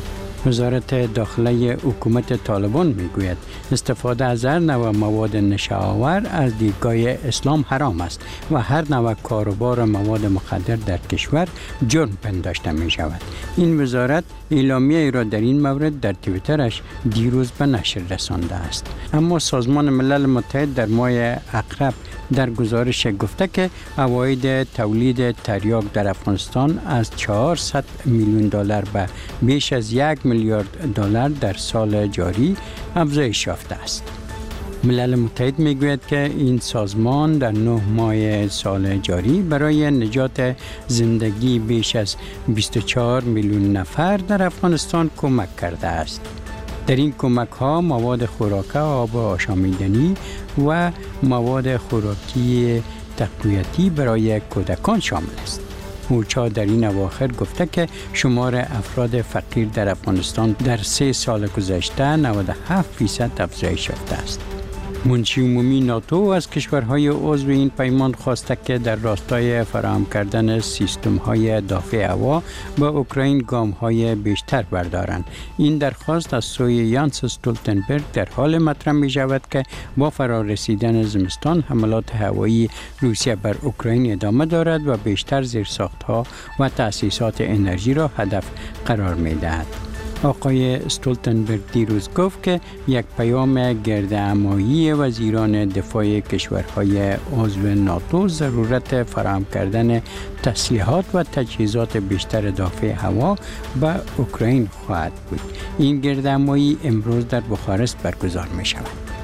وزارت داخله حکومت طالبان میگوید استفاده از هر نوع مواد نشه‌آور از دیدگاه اسلام حرام است و هر نوع کاروبار مواد مخدر در کشور جرم پنداشته می شود. این وزارت اعلامیه را در این مورد در توییترش دیروز به نشر رسانده است. اما سازمان ملل متحد در ماه اقرب در گزارش گفته که عواید تولید تریاک در افغانستان از چهارصد میلیون دلار به بیش از یک میلیارد دلار در سال جاری افزایش یافته است. ملل متحد میگوید که این سازمان در نه ماه سال جاری برای نجات زندگی بیش از بیست و چهار میلیون نفر در افغانستان کمک کرده است. در این کمک ها مواد خوراکه، آب آشامیدنی و مواد خوراکی تقویتی برای کودکان شامل است. اوچا در این اواخر گفته که شمار افراد فقیر در افغانستان در سه سال گذشته نود و هفت فیصد افزایش یافته است. منشی عمومی ناتو از کشورهای عضو این پیمان خواسته که در راستای فراهم کردن سیستم‌های دافع هوا به اوکراین گام‌های بیشتر بردارند. این درخواست از سوی یانس استولتنبرگ در حال مطرح می‌شود که با فرارسیدن زمستان حملات هوایی روسیه بر اوکراین ادامه دارد و بیشتر زیرساخت‌ها و تأسیسات انرژی را هدف قرار می‌دهد. آقای استولتنبرگ دیروز گفت که یک پیام گردهمایی وزیران دفاع کشورهای عضو ناتو ضرورت فراهم کردن تسلیحات و تجهیزات بیشتر دافع هوا به اوکراین خواهد بود. این گردهمایی امروز در بخارست برگزار می شود.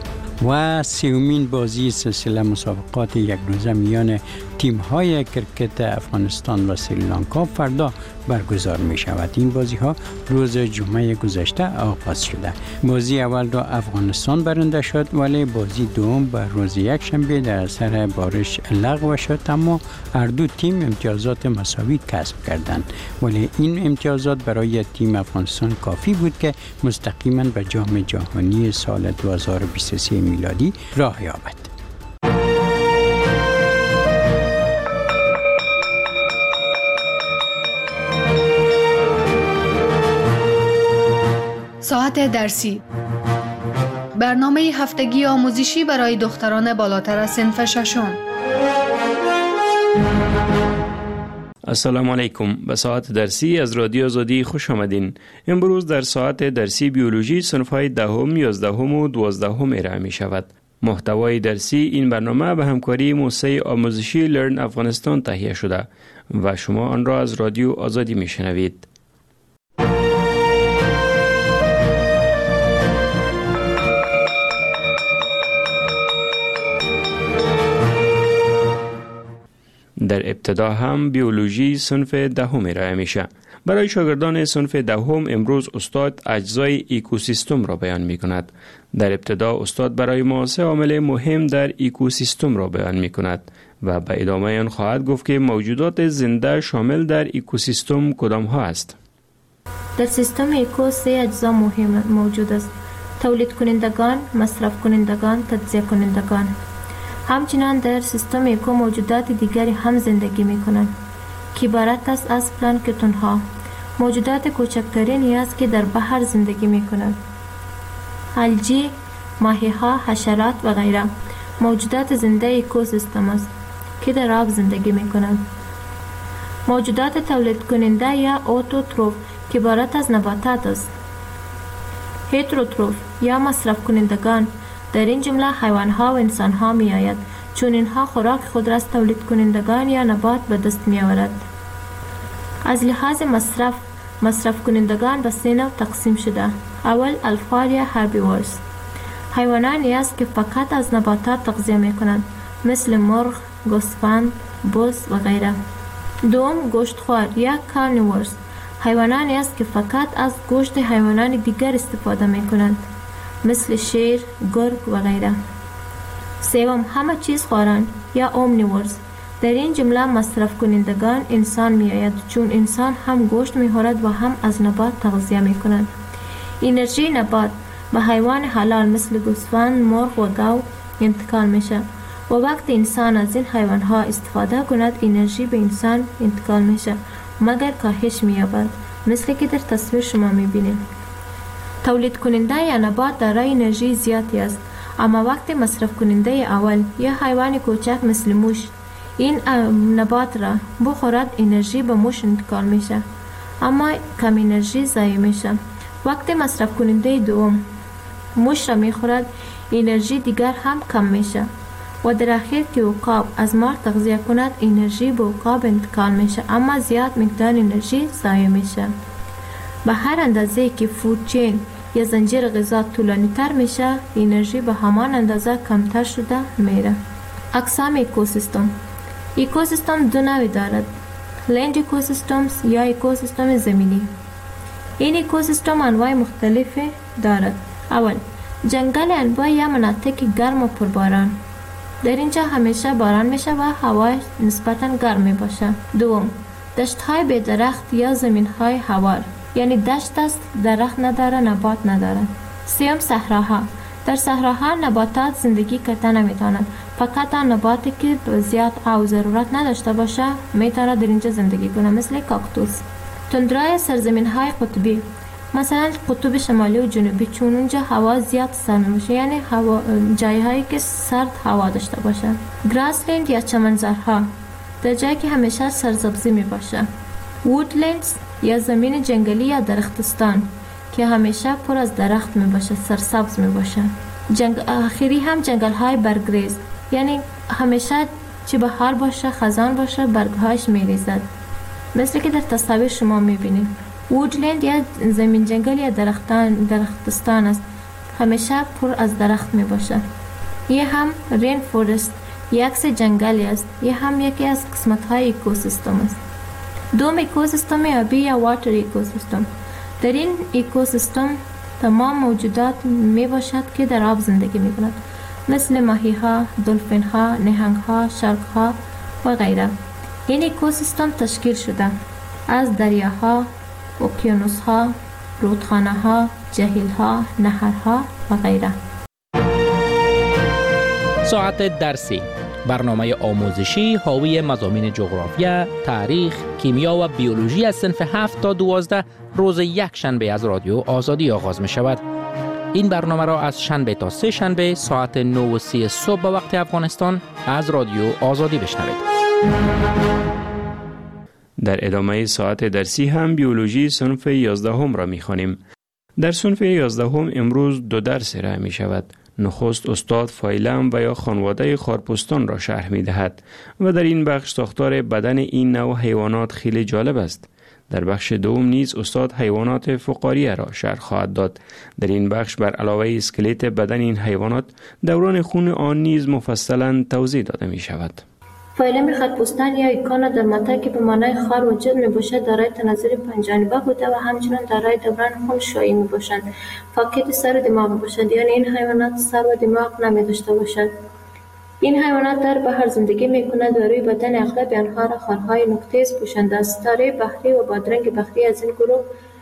و سیومین بازی سلسله مسابقات یک روزه میان تیم‌های کرکت افغانستان و سریلانکا فردا برگزار می شود. این بازی ها روز جمعه گذشته آغاز شده. بازی اول را افغانستان برنده شد، ولی بازی دوم به روز یک شنبه در اثر بارش لغو شد، اما هر دو تیم امتیازات مساوی کسب کردند. ولی این امتیازات برای تیم افغانستان کافی بود که مستقیما به جام جهانی سال دو هزار و بیست و سه میلادی راه یابد. ساعت درسی، برنامه هفتگی آموزشی برای دختران بالاتر از صنف ششم. السلام علیکم. به ساعت درسی از رادیو آزادی خوش آمدین. امروز در ساعت درسی بیولوژی صنف‌های دهم، یازدهم و دوازدهم ارائه می شود. محتوای درسی این برنامه به همکاری موسسه آموزشی لرن افغانستان تهیه شده و شما آن را از رادیو آزادی می شنوید. در ابتدا هم بیولوژی صنف دهم ارائه میشه. برای شاگردان صنف دهم امروز استاد اجزای اکوسیستم را بیان می کند. در ابتدا استاد برای ما سه عامل مهم در اکوسیستم را بیان می کند و به ادامه آن خواهد گفت که موجودات زنده شامل در اکوسیستم کدام ها است. در سیستم اکو سه اجزا مهم موجود است: تولید کنندگان، مصرف کنندگان، تجزیه کنندگان. همچنین در سیستم اکو موجودات دیگری هم زندگی می کنند که عبارت است از پلانکتون ها، موجودات کوچکترینی است که در بحر زندگی می کنند. الگی، ماهی ها، حشرات و غیره موجودات زنده اکوسیستم است که در آب زندگی می کنند. موجودات تولید کننده یا اوتوتروف که عبارت از نباتات است. هتروتروف یا مصرف کنندگان در این جمله حیوان ها و انسان ها می آید، چون اینها خوراک خود را از تولید کنندگان یا نبات به دست می آورد. از لحاظ مصرف، مصرف کنندگان به سه نوع تقسیم شده. اول الفار یا هربیورز، حیوانانی است که فقط از نباتات تغذیه می کنند، مثل مرغ، گوسفند، بز و غیره. دوم گوشتخوار یا کارنیورز، حیوانانی است که فقط از گوشت حیوانان دیگر استفاده می کنند، مثل شیر، گرگ و غیره. سوم همه چیز خورند یا اومنیورز، در این جمله مصرف کنندگان انسان می آید، چون انسان هم گوشت می خورد و هم از نبات تغذیه می کند. انرژی نبات به حیوان حلال مثل گوسفند، مرغ و گاو انتقال می شود و وقت انسان از این حیوان ها استفاده کند انرژی به انسان انتقال می شود مگر کاهش می یابد، مثل که در تصویر شما می بینید. تولید کننده یا نبات دارای انرژی زیادی است، اما وقتی مصرف کننده اول یا حیوان کوچک مثل موش این نبات را بخورد انرژی به موش انتقال میشه، اما کم انرژی ضایع میشه. وقتی مصرف کننده دوم موش را میخورد انرژی دیگر هم کم میشه و در اخیر که عقاب از مار تغذیه کند انرژی به عقاب انتقال میشه، اما زیاد مقدار انرژی ضایع میشه. به هر اندازه که فود چین یا زنجیر غذا طولانی تر میشه انرژی به همان اندازه کمتر شده میره. اقسام اکوسیستم. اکوسیستم دو نوع دارد: لند اکوسیستمز یا اکوسیستم زمینی. این اکوسیستم انواع مختلفی دارد. اول جنگل انواع یا مناطق گرم و پرباران، در اینجا همیشه باران میشه و هوا نسبتا گرم می باشه. دوم دشت های بی درخت یا زمین های هوار، یعنی دشت است درخت نداره، نبات نداره. سوم صحراها، در صحراها نباتات زندگی کردن نمیتونند، فقط آن نباتی که زیاد آب ضرورت نداشته باشه میتونه در اینجا زندگی کنه، مثل کاکتوس. تندرای سرزمین های قطبی، مثلا قطب شمالی و جنوبی، چون اونجا هوا زیاد سرد میشه، یعنی هوا جایی هایی که سرد هوا داشته باشه. گراسلند یا چمنزارها، در جایی که همیشه سرسبزی می باشه. وودلندز یا زمین جنگلی یا درختستان که همیشه پر از درخت می باشه، سرسبز می باشه. جنگ آخری هم جنگل های برگریز، یعنی همیشه چه بهار باشه خزان باشه برگهاش می ریزد، مثل که در تصاویر شما می بینید. وودلند یا زمین جنگل یا درختان درختستان است، همیشه پر از درخت می باشه. یه هم رین فورست یک عکس جنگلی است، یه هم یکی از قسمت های اکوسیستم است. دوم اکوسیستم آبی یا واتر اکوسیستم، در این اکوسیستم تمام موجودات می باشد که در آب زندگی می کند، مثل ماهی ها، دلفین ها، نهنگ ها، شارک ها و غیره. این اکوسیستم تشکیل شده از دریاها، اقیانوس ها، رودخانه ها، جهیل ها، نهرها و غیره. ساعت درسی، برنامه آموزشی حاوی مضامین جغرافیا، تاریخ، کیمیا و بیولوژی از صنف هفت تا دوازده روز یک شنبه از رادیو آزادی آغاز می شود. این برنامه را از شنبه تا سه شنبه ساعت نه و سی صبح به وقت افغانستان از رادیو آزادی بشنوید. در ادامه ساعت درسی هم بیولوژی صنف یازدهم را می خوانیم. در صنف یازدهم امروز دو درس ارائه می شود. نخست استاد فایلم و یا خانواده خارپستان را شرح می دهد و در این بخش ساختار بدن این نوع حیوانات خیلی جالب است. در بخش دوم نیز استاد حیوانات فقاریه را شرح خواهد داد. در این بخش بر علاوه اسکلت بدن این حیوانات دوران خون آن نیز مفصلا توضیح داده می شود. فایلم خرپوستان یا ایکانا در مته که به معنای خار و جلد می باشد دارای تناظر پنجانبه بوده و همچنان دارای دوران خون شایی می باشند. فاقد سر و دماغ می باشند، یعنی این حیوانات سر و دماغ نمی داشته باشند. این حیوانات در بحر زندگی می کنند و روی بدن اغلب آنها را خارهای نقطه‌ای پوشانده است. ستاره بحری و بادرنگ بحری از این گروه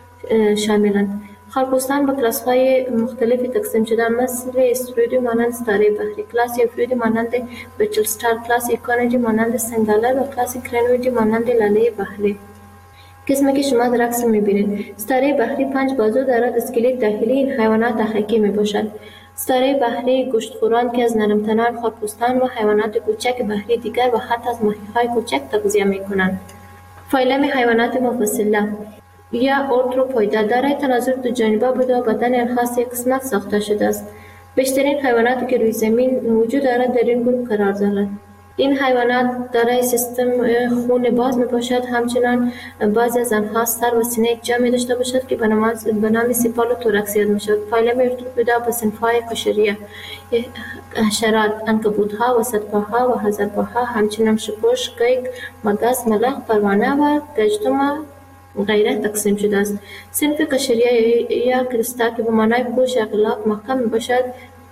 شاملند. خرپوستان به کلاس های مختلفی تقسیم شده، مثل استرویدی مانند ستاره بحری، کلاس یوفریدی مانند بچل ستار، کلاس ایکانیدی مانند سنگالر و کلاس کرنویدی مانند لاله بحری. قسمی که شما در عکس می‌بینید، ستاره بحری پنج بازو دارد. اسکلت داخلی این حیوانات دقیقی میباشد. ستاره بحری گوشتخوران که از نرمتنان، خرپوستان و حیوانات کوچک بحری دیگر و حتی از ماهی‌های کوچک تغذیه می‌کنند. فایلم حیوانات مفصله یا ارتروپویدا دارای تناظر دو جانبه بوده و بدن آنها سه قسمت ساخته شده است. بیشترین حیواناتی که روی زمین وجود دارد در این گروه قرار دارند. این حیوانات دارای سیستم خون باز می باشد. همچنان بعضی از آنها سر و سینه یک جا می داشته باشد که به نام سیپال و توراکس یاد می شود. فایلم ارتروپویدا به صنف‌های قشریه، حشرات، عنکبوت‌ها، وسطپاها و هزارپاها، همچنان شپش، قیق، مگس، ملخ، پروانه و گژدم غیره تقسیم شده است. صنف قشریه یا کرستا که به معنای پوش اغلاق محکم می باشد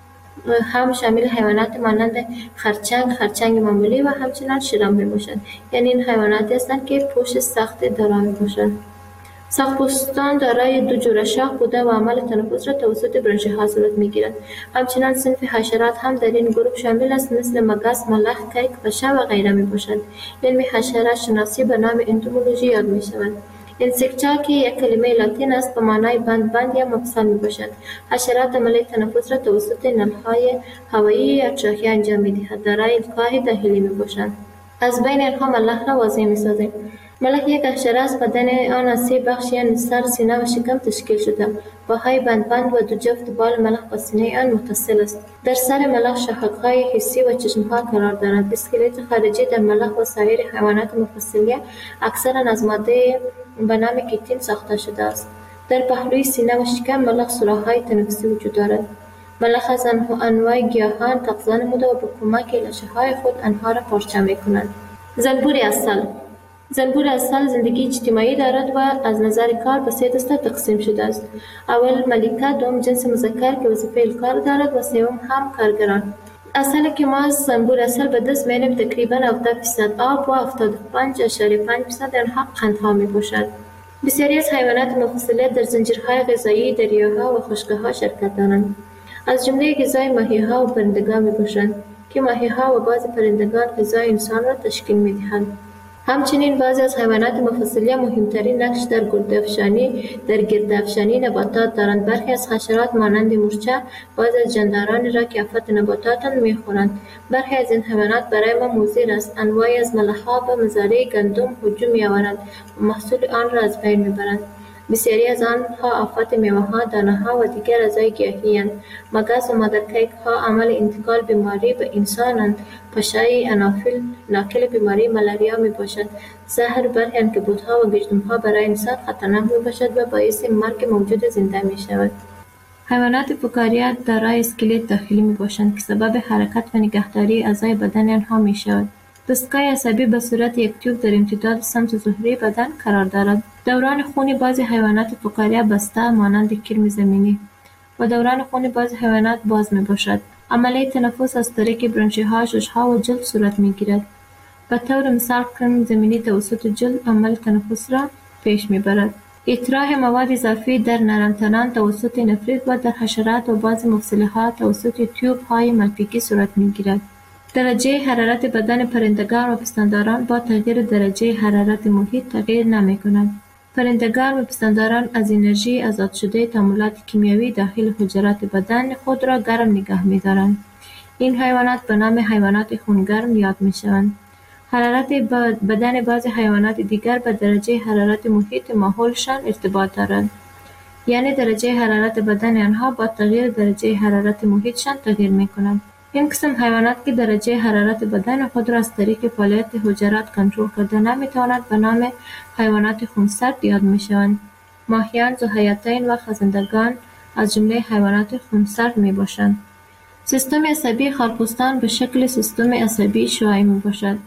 هم شامل حیوانات مانند خرچنگ، خرچنگ معمولی و همچنان شرام می باشد. یعنی این حیواناتی هستند که پوش سخت دارا می باشند. ساق‌پوستان دارای دو جوره شاخ بوده و عمل تنفس را توسط برانشی‌ها صورت می‌گیرد. همچنان صنف حشرات هم در این گروه شامل است، مثل مگس، ملخ، کیک، پشه و غیره می‌باشند. علم حشرات شناسی به نام انتومولوژی یاد می‌شود. انسکتا که یک کلمه لاتین است به معنای بند بند یا مفصل می‌باشد. حشرات عمل تنفس را توسط نل‌های هوایی یا تراخی انجام می‌دهد. دارای القاء داخلی می‌باشند. از بین آنها ملخ را واضح می‌سازیم. ملخ یک حشره است. بدن آن از سه بخش یعنی سر، سینه و شکم تشکیل شده. پاهای بند بند و دو جفت بال ملخ با سینه آن متصل است. در سر ملخ شاخک‌های حسی و چشم‌ها قرار دارند. اسکلت خارجی در ملخ و سایر حیوانات مفصلیه اکثرا از ماده به نام کیتین ساخته شده است. در پهلوی سینه و شکم ملخ سوراخ‌های تنفسی وجود دارد. ملخ از انواع گیاهان تغذیه نموده و به کمک لاشه‌های خود آنها را پارچه می‌کنند. زنبور عسل زنبور عسل زندگی اجتماعی دارد و از نظر کار به سه دسته تقسیم شده است. اول ملکه، دوم جنس مذکر که وظیفه الکار دارد و سوم هم کارگران. عسل که ما از زنبور عسل به دست می‌آوریم تقریباً هفتاد درصد آب و هفتاد و پنج اشاریه پنج درصد آنها قندها می‌باشد. بسیاری از حیوانات مفصله در زنجیرهای غذایی دریاها و خشک‌ها شرکت دارند. از جمله غذای ماهی‌ها و پرندگان می‌باشند که ماهی‌ها و بعضی پرندگان غذای انسان را تشکیل می‌دهند. همچنین بعضی از حیوانات مفصلیه مهمترین نقش در گردافشانی در گردافشانی نباتات دارند. برخی از حشرات مانند مورچه بعضی از جاندارانی را که آفت نباتات میخورند. برخی از این حیوانات برای ما مضر است. انواعی از ملخ‌ها به مزارع گندم هجوم می‌آورند و محصول آن را از بین میبرند. بسیاری از آنها آفت میوه‌ها، دانه‌ها و دیگر اعضای گیاهی‌اند. مگس و مادرکیک‌ها عامل انتقال بیماری به انسانند. پشه انافیل ناقل بیماری ملاریا میباشد. زهر برخی عنکبوت‌ها و گژدم‌ها برای انسان خطرناک میباشد و باعث مرگ موجود زنده میشود. حیوانات فکاریه دارای اسکلت داخلی میباشند که سبب حرکت و نگهداری اعضای بدن آنها میشود. دستگاه عصبی به صورت یک تیوب در امتداد سمت ظهری بدن قرار دارد. دوران خون بعضی حیوانات فکاریه بسته مانند کرم زمینی و دوران خون بعضی حیوانات باز می باشد. عملیه تنفس از طریق برانشی‌ها، شش‌ها و جلد صورت می گیرد. به طور مثال کرم زمینی توسط جلد عمل تنفس را پیش می برد. اطراح مواد اضافی در نرمتنان توسط نفریت و در حشرات و بعضی مفصل‌ها توسط تیوب های ملفیکی صورت می گیرد. درجه حرارت بدن پرندگان و پستانداران با تغییر درجه حرارت محیط تغییر نمی کند. پرندگان و پستانداران از انرژی آزاد شده تعاملات کیمیایی داخل حجرات بدن خود را گرم نگه می دارند. این حیوانات به نام حیوانات خونگرم یاد می شوند. حرارت بدن بعضی حیوانات دیگر به درجه حرارت محیط ماحولشان ارتباط دارد. یعنی درجه حرارت بدن آنها با تغییر درجه حرارت محیطشان تغییر می کند. این قسم حیوانات که درجه حرارت بدن خود را از طریق فعالیت حجرات کنترل کرده نمیتواند به نام حیوانات خونسرد یاد میشوند. ماهیان، ذوحیاتین و خزندگان از جمله حیوانات خونسرد میباشند. سیستم عصبی خرپوستان به شکل سیستم عصبی شعاعی میباشد.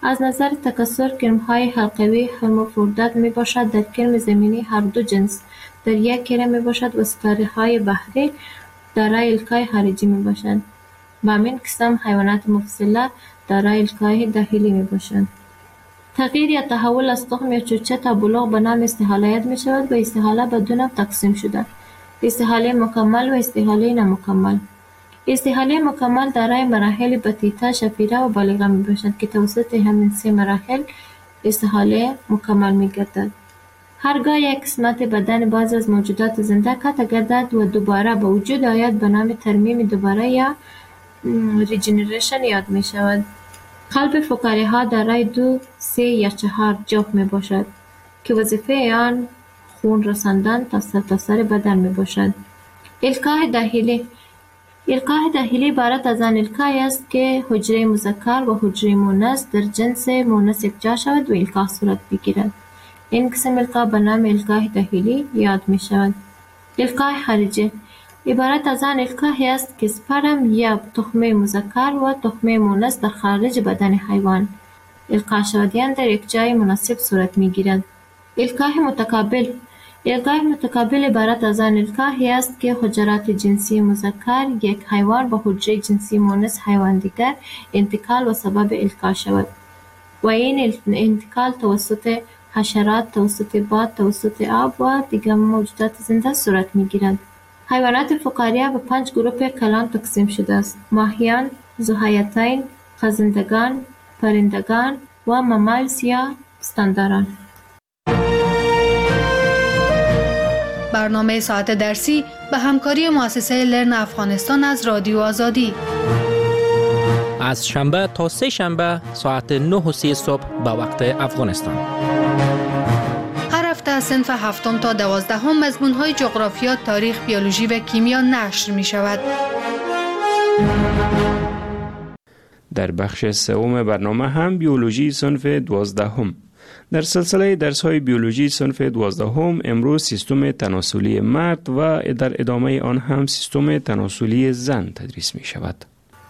از نظر تکثر کرم های حلقوی هرمافرودیت می باشد در کرم زمینی هر دو جنس در یک کره می باشد و ستاره های بحری دارای الکای خارجی می باشند. با همین قسم حیوانات مفصله دارای الکای داخلی می باشند. تغییر یا تحول از تخم یا چوچه تا بلوغ به نام استحاله یاد می شود و استحاله به دو نوع تقسیم شده: استحاله مکمل و استحاله نامکمل. استحاله مکمل دارای مراحل بطیطه، شفیره و بالغه می باشد که توسط همین سه مراحل استحاله مکمل می گردد. هرگاه یک قسمت بدن بعض از موجودات زنده قطع گردد و دوباره به وجود آید به نام ترمیم دوباره یا ریجنریشن یاد می شود. قلب فقاریه ها دارای دو، سه یا چهار جوف می باشد که وظیفه آن خون رساندن تا سرتاسر بدن می باشد. الکای داخلی الکای داخلی عبارت از آن الکای است که حجره مذکر و حجره مؤنث در جنس مؤنث یکجا شود و الکا صورت بگیرد. این قسم الکا به نام الکای داخلی یاد می شود. الکای خارجی عبارت از آن الکای است که سپرم یا تخمه مذکر و تخمه مؤنث در خارج بدن حیوان القا شدیان در یک جای مناسب صورت می گیرد. الکای متقابل الکای متقابل عبارت از آن الکای است که حجرات جنسی مذکر یک حیوان به حجره جنسی مؤنث حیوان دیگر انتقال و سبب الکا شود و این انتقال توسط حشرات، توسط باد، توسط آب و دیگر موجودات زنده صورت می گیرد. حیوانات فقاریه به پنج گروه کلان تقسیم شده است: ماهیان، ذوحیاتین، خزندگان، پرندگان و ممالس یا استانداران. برنامه ساعت درسی به همکاری مؤسسه لرن افغانستان از رادیو آزادی از شنبه تا سه شنبه ساعت نه و سی صبح به وقت افغانستان. هر هفته از صنف هفتم تا دوازدهم مضمون‌های جغرافیا، تاریخ، بیولوژی و کیمیا نشر می شود. در بخش سوم برنامه هم بیولوژی صنف دوازدهم. در سلسله درس‌های بیولوژی صنف دوازدهم امروز سیستم تناسلی مرد و در ادامه آن هم سیستم تناسلی زن تدریس می شود.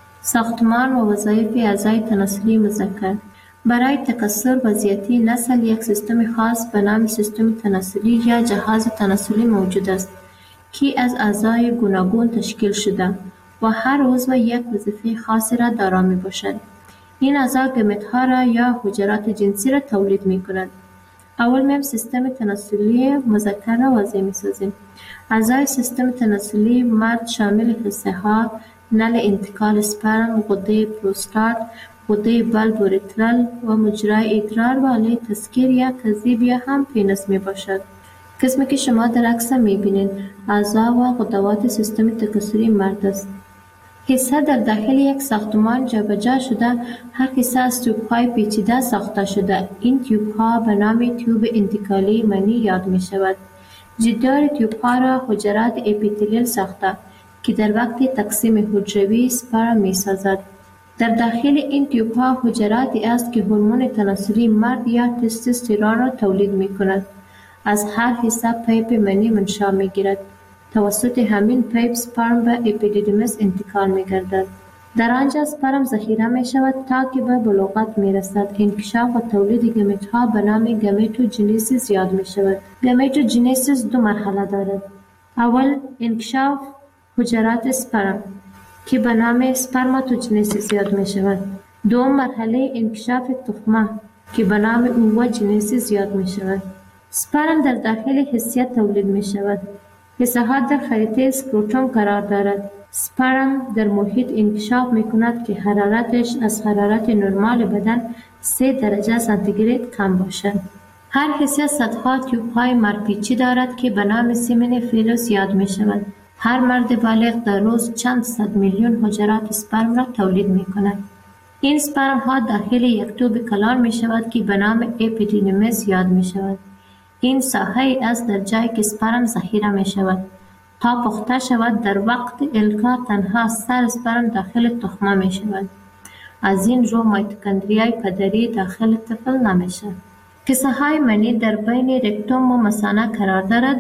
ساختمان و وظایف اعضای تناسلی مذکر. برای تکثر و زیاتی نسل یک سیستم خاص به نام سیستم تناسلی یا جهاز تناسلی موجود است که از اعضای گوناگون تشکیل شده و هر عضو یک وظیفه خاصی را دارا می باشد. این اعضا گمت‌ها را یا حجرات جنسی را تولید می کنند. اول میم سیستم تناسلی مذکر را واضح می سازیم. اعضای سیستم تناسلی مرد شامل حصه ها، نل انتقال اسپرم، غده پروستات، غده بلب اوریترال و مجرای ادرار و آله تسکیر یا کذیب یا هم پینس می باشد. قسمی که شما در عکس می بینید اعضا و غدوات سیستم تکثری مرد است. حصه در داخل یک ساختمان جابجا شده، هر حصه از تیوب‌های پیچیده ساخته شده. این تیوب‌ها به نام تیوب انتقالی منی یاد می شود. جدار تیوب‌ها را حجرات اپیتلیل ساخته که در وقت تقسیم حجروی سپرم می سازد. در داخل این تیوب‌ها حجراتی است که هورمون تناسلی مرد یا تستوسترون را تولید می کند. از هر حصه پیپ منی منشأ می گیرد. توسط همین پیپ سپرم به اپیدیدیمس انتقال می گردد. در آنجا سپرم ذخیره می شود تا که به بلوغت می رسد. انکشاف و تولید گمیت ها به نام گمیتوجنیسیس یاد می شود. گمیتوجنیسیس دو مرحله دارد. اول انکشاف حجرات سپرم که به نام سپرماتوجنیسیس یاد می شود. دوم مرحله انکشاف تخمه که به نام اووجنیسیس یاد می شود. سپرم در داخل حسیه تولید می شود. حصه ها در خریطه سکروتوم قرار دارد. سپرم در محیط انکشاف می کند که حرارتش از حرارت نرمال بدن سه درجه سانتیگراد کم باشد. هر حصه صدها تیوب های مرپیچی دارد که به نام سیمن فیلوس یاد می شود. هر مرد بالغ در روز چند صد میلیون حجرات سپرم را تولید می کند. این سپرم ها داخل یک توب کلان می شود که به نام اپیدیدیمس یاد می شود. این ساحه است در جایی که سپرم ذخیره می شود. تا پخته شود در وقت الکا تنها سر سپرم داخل تخمه می شود. از این رو مایتوکندریای پدری داخل طفل نمی شود. حصه های منی در بین رکتوم و مثانه قرار دارد.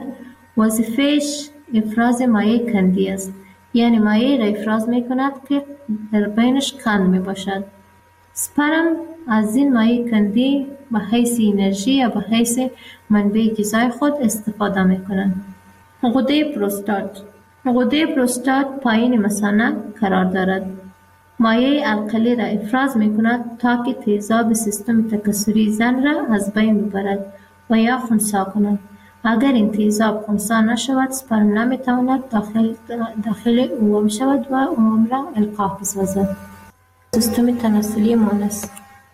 وظیفه‌اش افراز مایع کندی است. یعنی مایع را افراز می کند که در بینش کند می باشد. سپرم از این مایع کندی به حیث انرژی یا به حیث منبع غذای خود استفاده میکنند. غده پروستات غده پروستات پایین مثانه قرار دارد. مایع القلی را افراز میکند تا که تیزاب سیستم تکثری زن را از بین ببرد و یا خنثی کند. اگر این تیزاب خنثی نشود، سپرم نمیتواند داخل داخل اوم شود و اوم را القاح بسازد. سیستم تناسلی مونس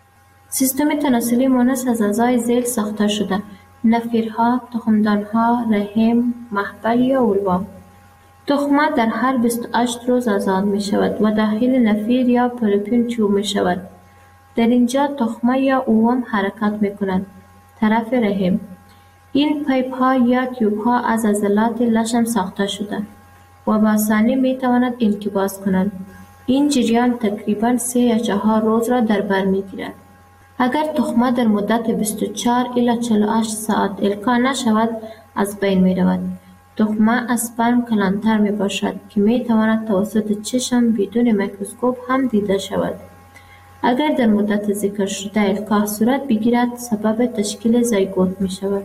سیستم تناسلی مونس از اعضای ذیل ساخته شده: نفیرها، تخمدانها، رحم، محبل یا اولوا. تخمه در هر بیست و هشت روز آزاد می شود و داخل نفیر یا پروپین چوب می شود. در اینجا تخمه یا اوم حرکت می کند. طرف رحم. این پیپ ها یا تیوب ها از عضلات لشم ساخته شده و با آسانی می تواند انقباض کنند. این جریان تقریباً سه یا چهار روز را در بر می گیرد. اگر تخمه در مدت بیست و چهار الی چهل و هشت ساعت القا نشود، از بین می رود. تخمه از سپرم کلانتر می باشد که می تواند توسط چشم بدون میکروسکوپ هم دیده شود. اگر در مدت ذکر شده القاح صورت بگیرد، سبب تشکیل زایگوت می شود.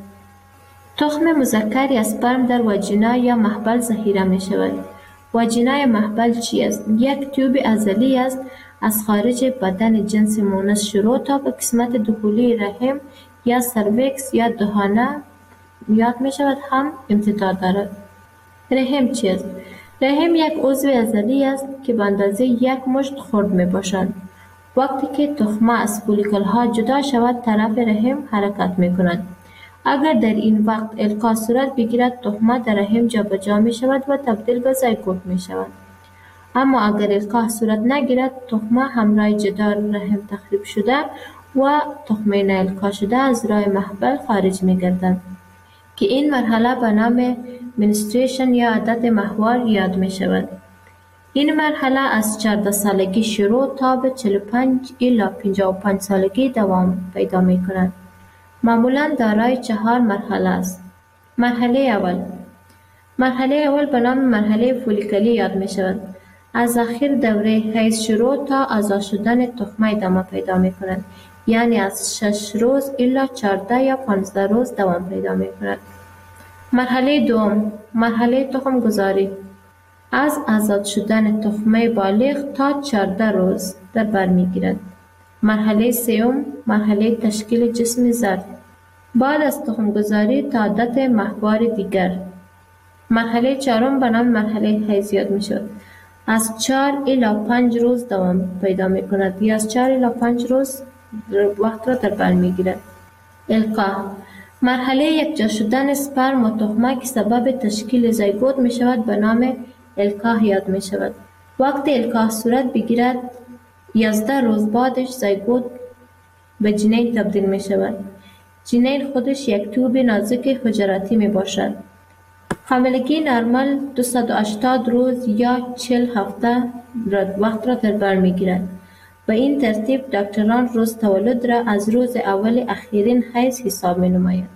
تخم مذکر یا سپرم در واژینا یا محبل ذخیره می شود. واژینا یا محبل چی است؟ یک تیوب عضلی است از خارج بدن جنس مونس شروع تا به قسمت داخلی رحم یا سرویکس یا دهانه یاد می شود هم امتداد دارد. رحم چی است؟ رحم یک عضو عضلی است که به اندازه یک مشت خرد می باشد. وقتی که تخمه از فولیکل ها جدا شود، طرف رحم حرکت می کند. اگر در این وقت القاح صورت بگیرد، تخمه در رحم جابجا می شود و تبدیل به زایگوت می شود. اما اگر القاح صورت نگیرد، تخمه همراه جدار رحم تخریب شده و تخمه نالقاح شده از راه محبل خارج می گردد که این مرحله به نام منستریشن یا عادت ماهوار یاد می شود. این مرحله از چهارده سالگی شروع تا به چهل و پنج الی پنجاه و پنج سالگی دوام پیدا می کند. معمولاً دارای چهار مرحله است. مرحله اول مرحله اول به نام مرحله فولیکلی یاد می شود. از آخر دوره حیض شروع تا آزاد شدن تخمه ادامه پیدا می کند. یعنی از شش روز الی چهارده یا پانزده روز دوام پیدا می کند. مرحله دوم مرحله تخم گذاری از آزاد شدن تخمه بالغ تا چهارده روز در بر می گیرد. مرحله سوم مرحله تشکیل جسم زرد بعد از تخم گذاری تا عادت ماهوار دیگر. مرحله چهارم به نام مرحله حیض یاد می شود. از چهار الی پنج روز دوام پیدا می کند یا از چهار الی پنج روز وقت را در بر می گیرد. القاح مرحله یکجا شدن سپرم و تخمه که سبب تشکیل زایگوت می شود به نام القاح یاد می شود. وقتی القاح صورت بگیرد، یازده روز بعدش زایگوت به جنین تبدیل می شود. جنین خودش یک توب نازک حجراتی می باشد. حاملگی نرمال دویست و هشتاد روز یا چهل هفته وقت را در بر می گیرد. به این ترتیب دکتران روز تولد را از روز اول اخیرین حیض حساب می نماید.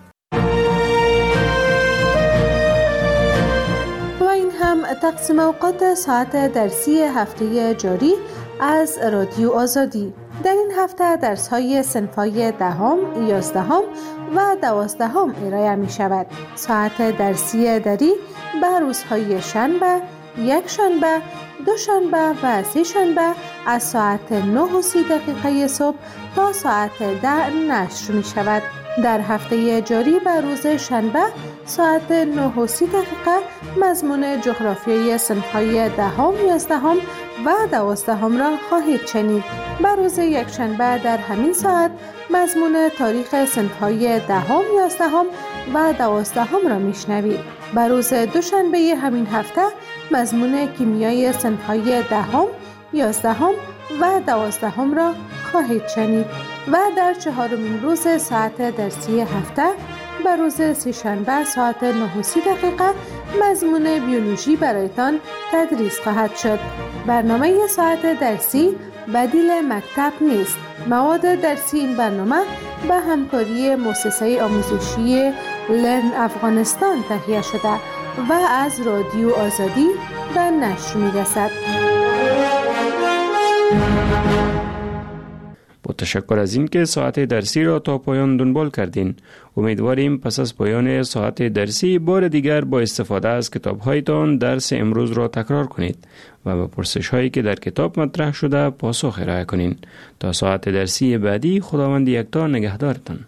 و این هم تقسیم اوقات ساعت درسی هفته جاری از رادیو آزادی. در این هفته درس های صنف‌های دهم، یازدهم و دوازدهم ارائه می شود. ساعت درسی دری به روزهای شنبه، یک شنبه، دو شنبه و سه شنبه از ساعت نه و سی دقیقه صبح تا ساعت ده نشر می شود. در هفته جاری به روز شنبه ساعت نه و سی دقیقه مضمون جغرافیای صنف‌های دهم، یازدهم و دوازدهم را خواهید شنید. به روز یکشنبه در همین ساعت مضمون تاریخ صنف‌های دهم، یازدهم و دوازدهم را میشنوید. به روز دوشنبه همین هفته مضمون کیمیای صنف‌های دهم، یازدهم و دوازدهم را خواهید شنید و در چهارمین روز ساعت درسی هفته به روز سه‌شنبه ساعت نه و سی دقیقه مضمون بیولوژی برایتان تدریس خواهد شد. برنامه ساعت درسی بدیل مکتب نیست. مواد درسی این برنامه به همکاری مؤسسه آموزشی لرن افغانستان تهیه شده و از رادیو آزادی به نشر می رسد. با تشکر از اینکه ساعت درسی را تا پایان دنبال کردین. امیدواریم پس از پایان ساعت درسی بار دیگر با استفاده از کتاب‌هایتان درس امروز را تکرار کنید و به پرسش‌هایی که در کتاب مطرح شده پاسخ ارائه کنین. تا ساعت درسی بعدی خداوند یکتا نگهدارتان.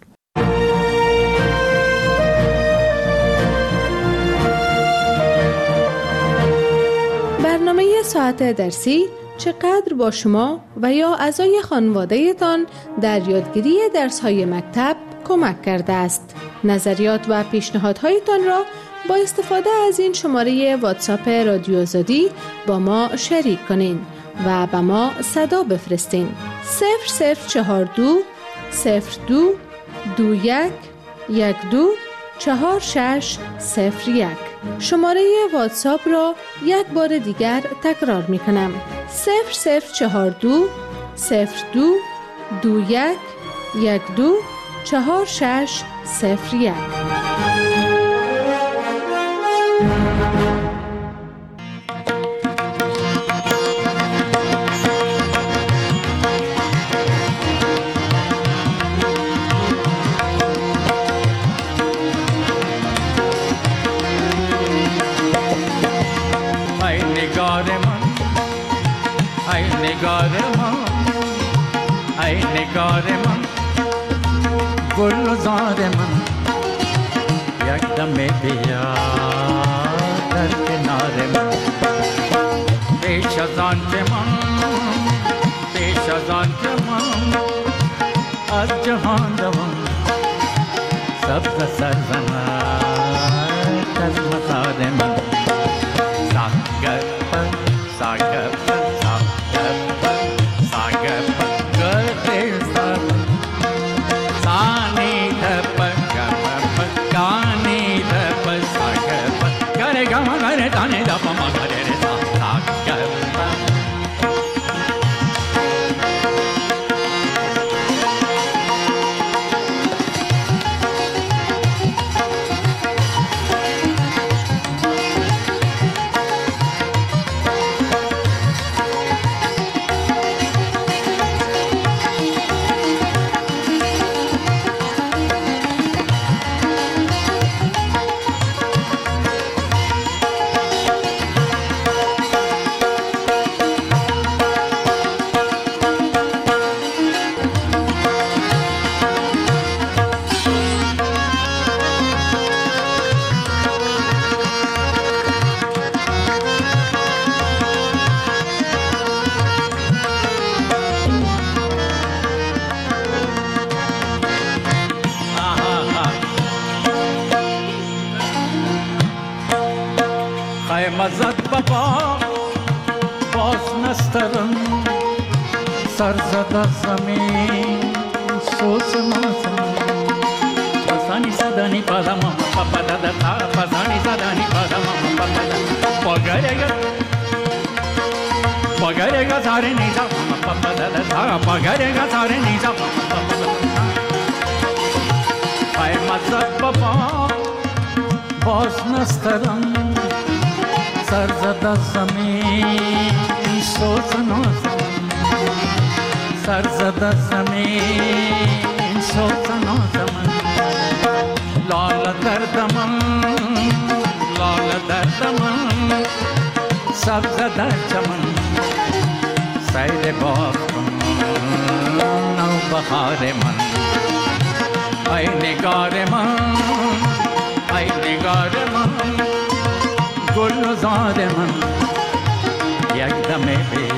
برنامه ساعت درسی چقدر با شما و یا اعضای خانواده تان در یادگیری درس‌های مکتب کمک کرده است. نظریات و پیشنهادهایتان را با استفاده از این شماره واتساپ رادیو آزادی با ما شریک کنین و به ما صدا بفرستین. صفر صفر چهار دو صفر دو دو یک یک دو چهار شش صفر یک. شماره واتساپ را یک بار دیگر تکرار می کنم. صفر صفر چهار دو صفر دو دو یک یک دو چهار شش صفر یک. ای نگار من گلزار من یک دم بیا در کنار من پیش از آن که من پیش از آن که من از جهان دوم سبز سرزنک از مزار من ساگر پر ساگر پر Dane da pa ma gare re sa sa ga pa مزد بابا باز نسترم سر زده زمین سوز مازم پسانی زدنی پادم پاپا دادا تا پسانی زدنی پادم پاپا دادا پاگرگا پاگرگا ساره نیزا پاپا دادا تا پاگرگا ساره نیزا پاپا دادا ای مزد بابا باز نسترم سر زده زمین سوز نازم سر زده زمین سوز نازم لال دردم لال دردم سبز در چمن سیر باغ نو بهار من ای نگار من ای نگار من گلزار من یک دم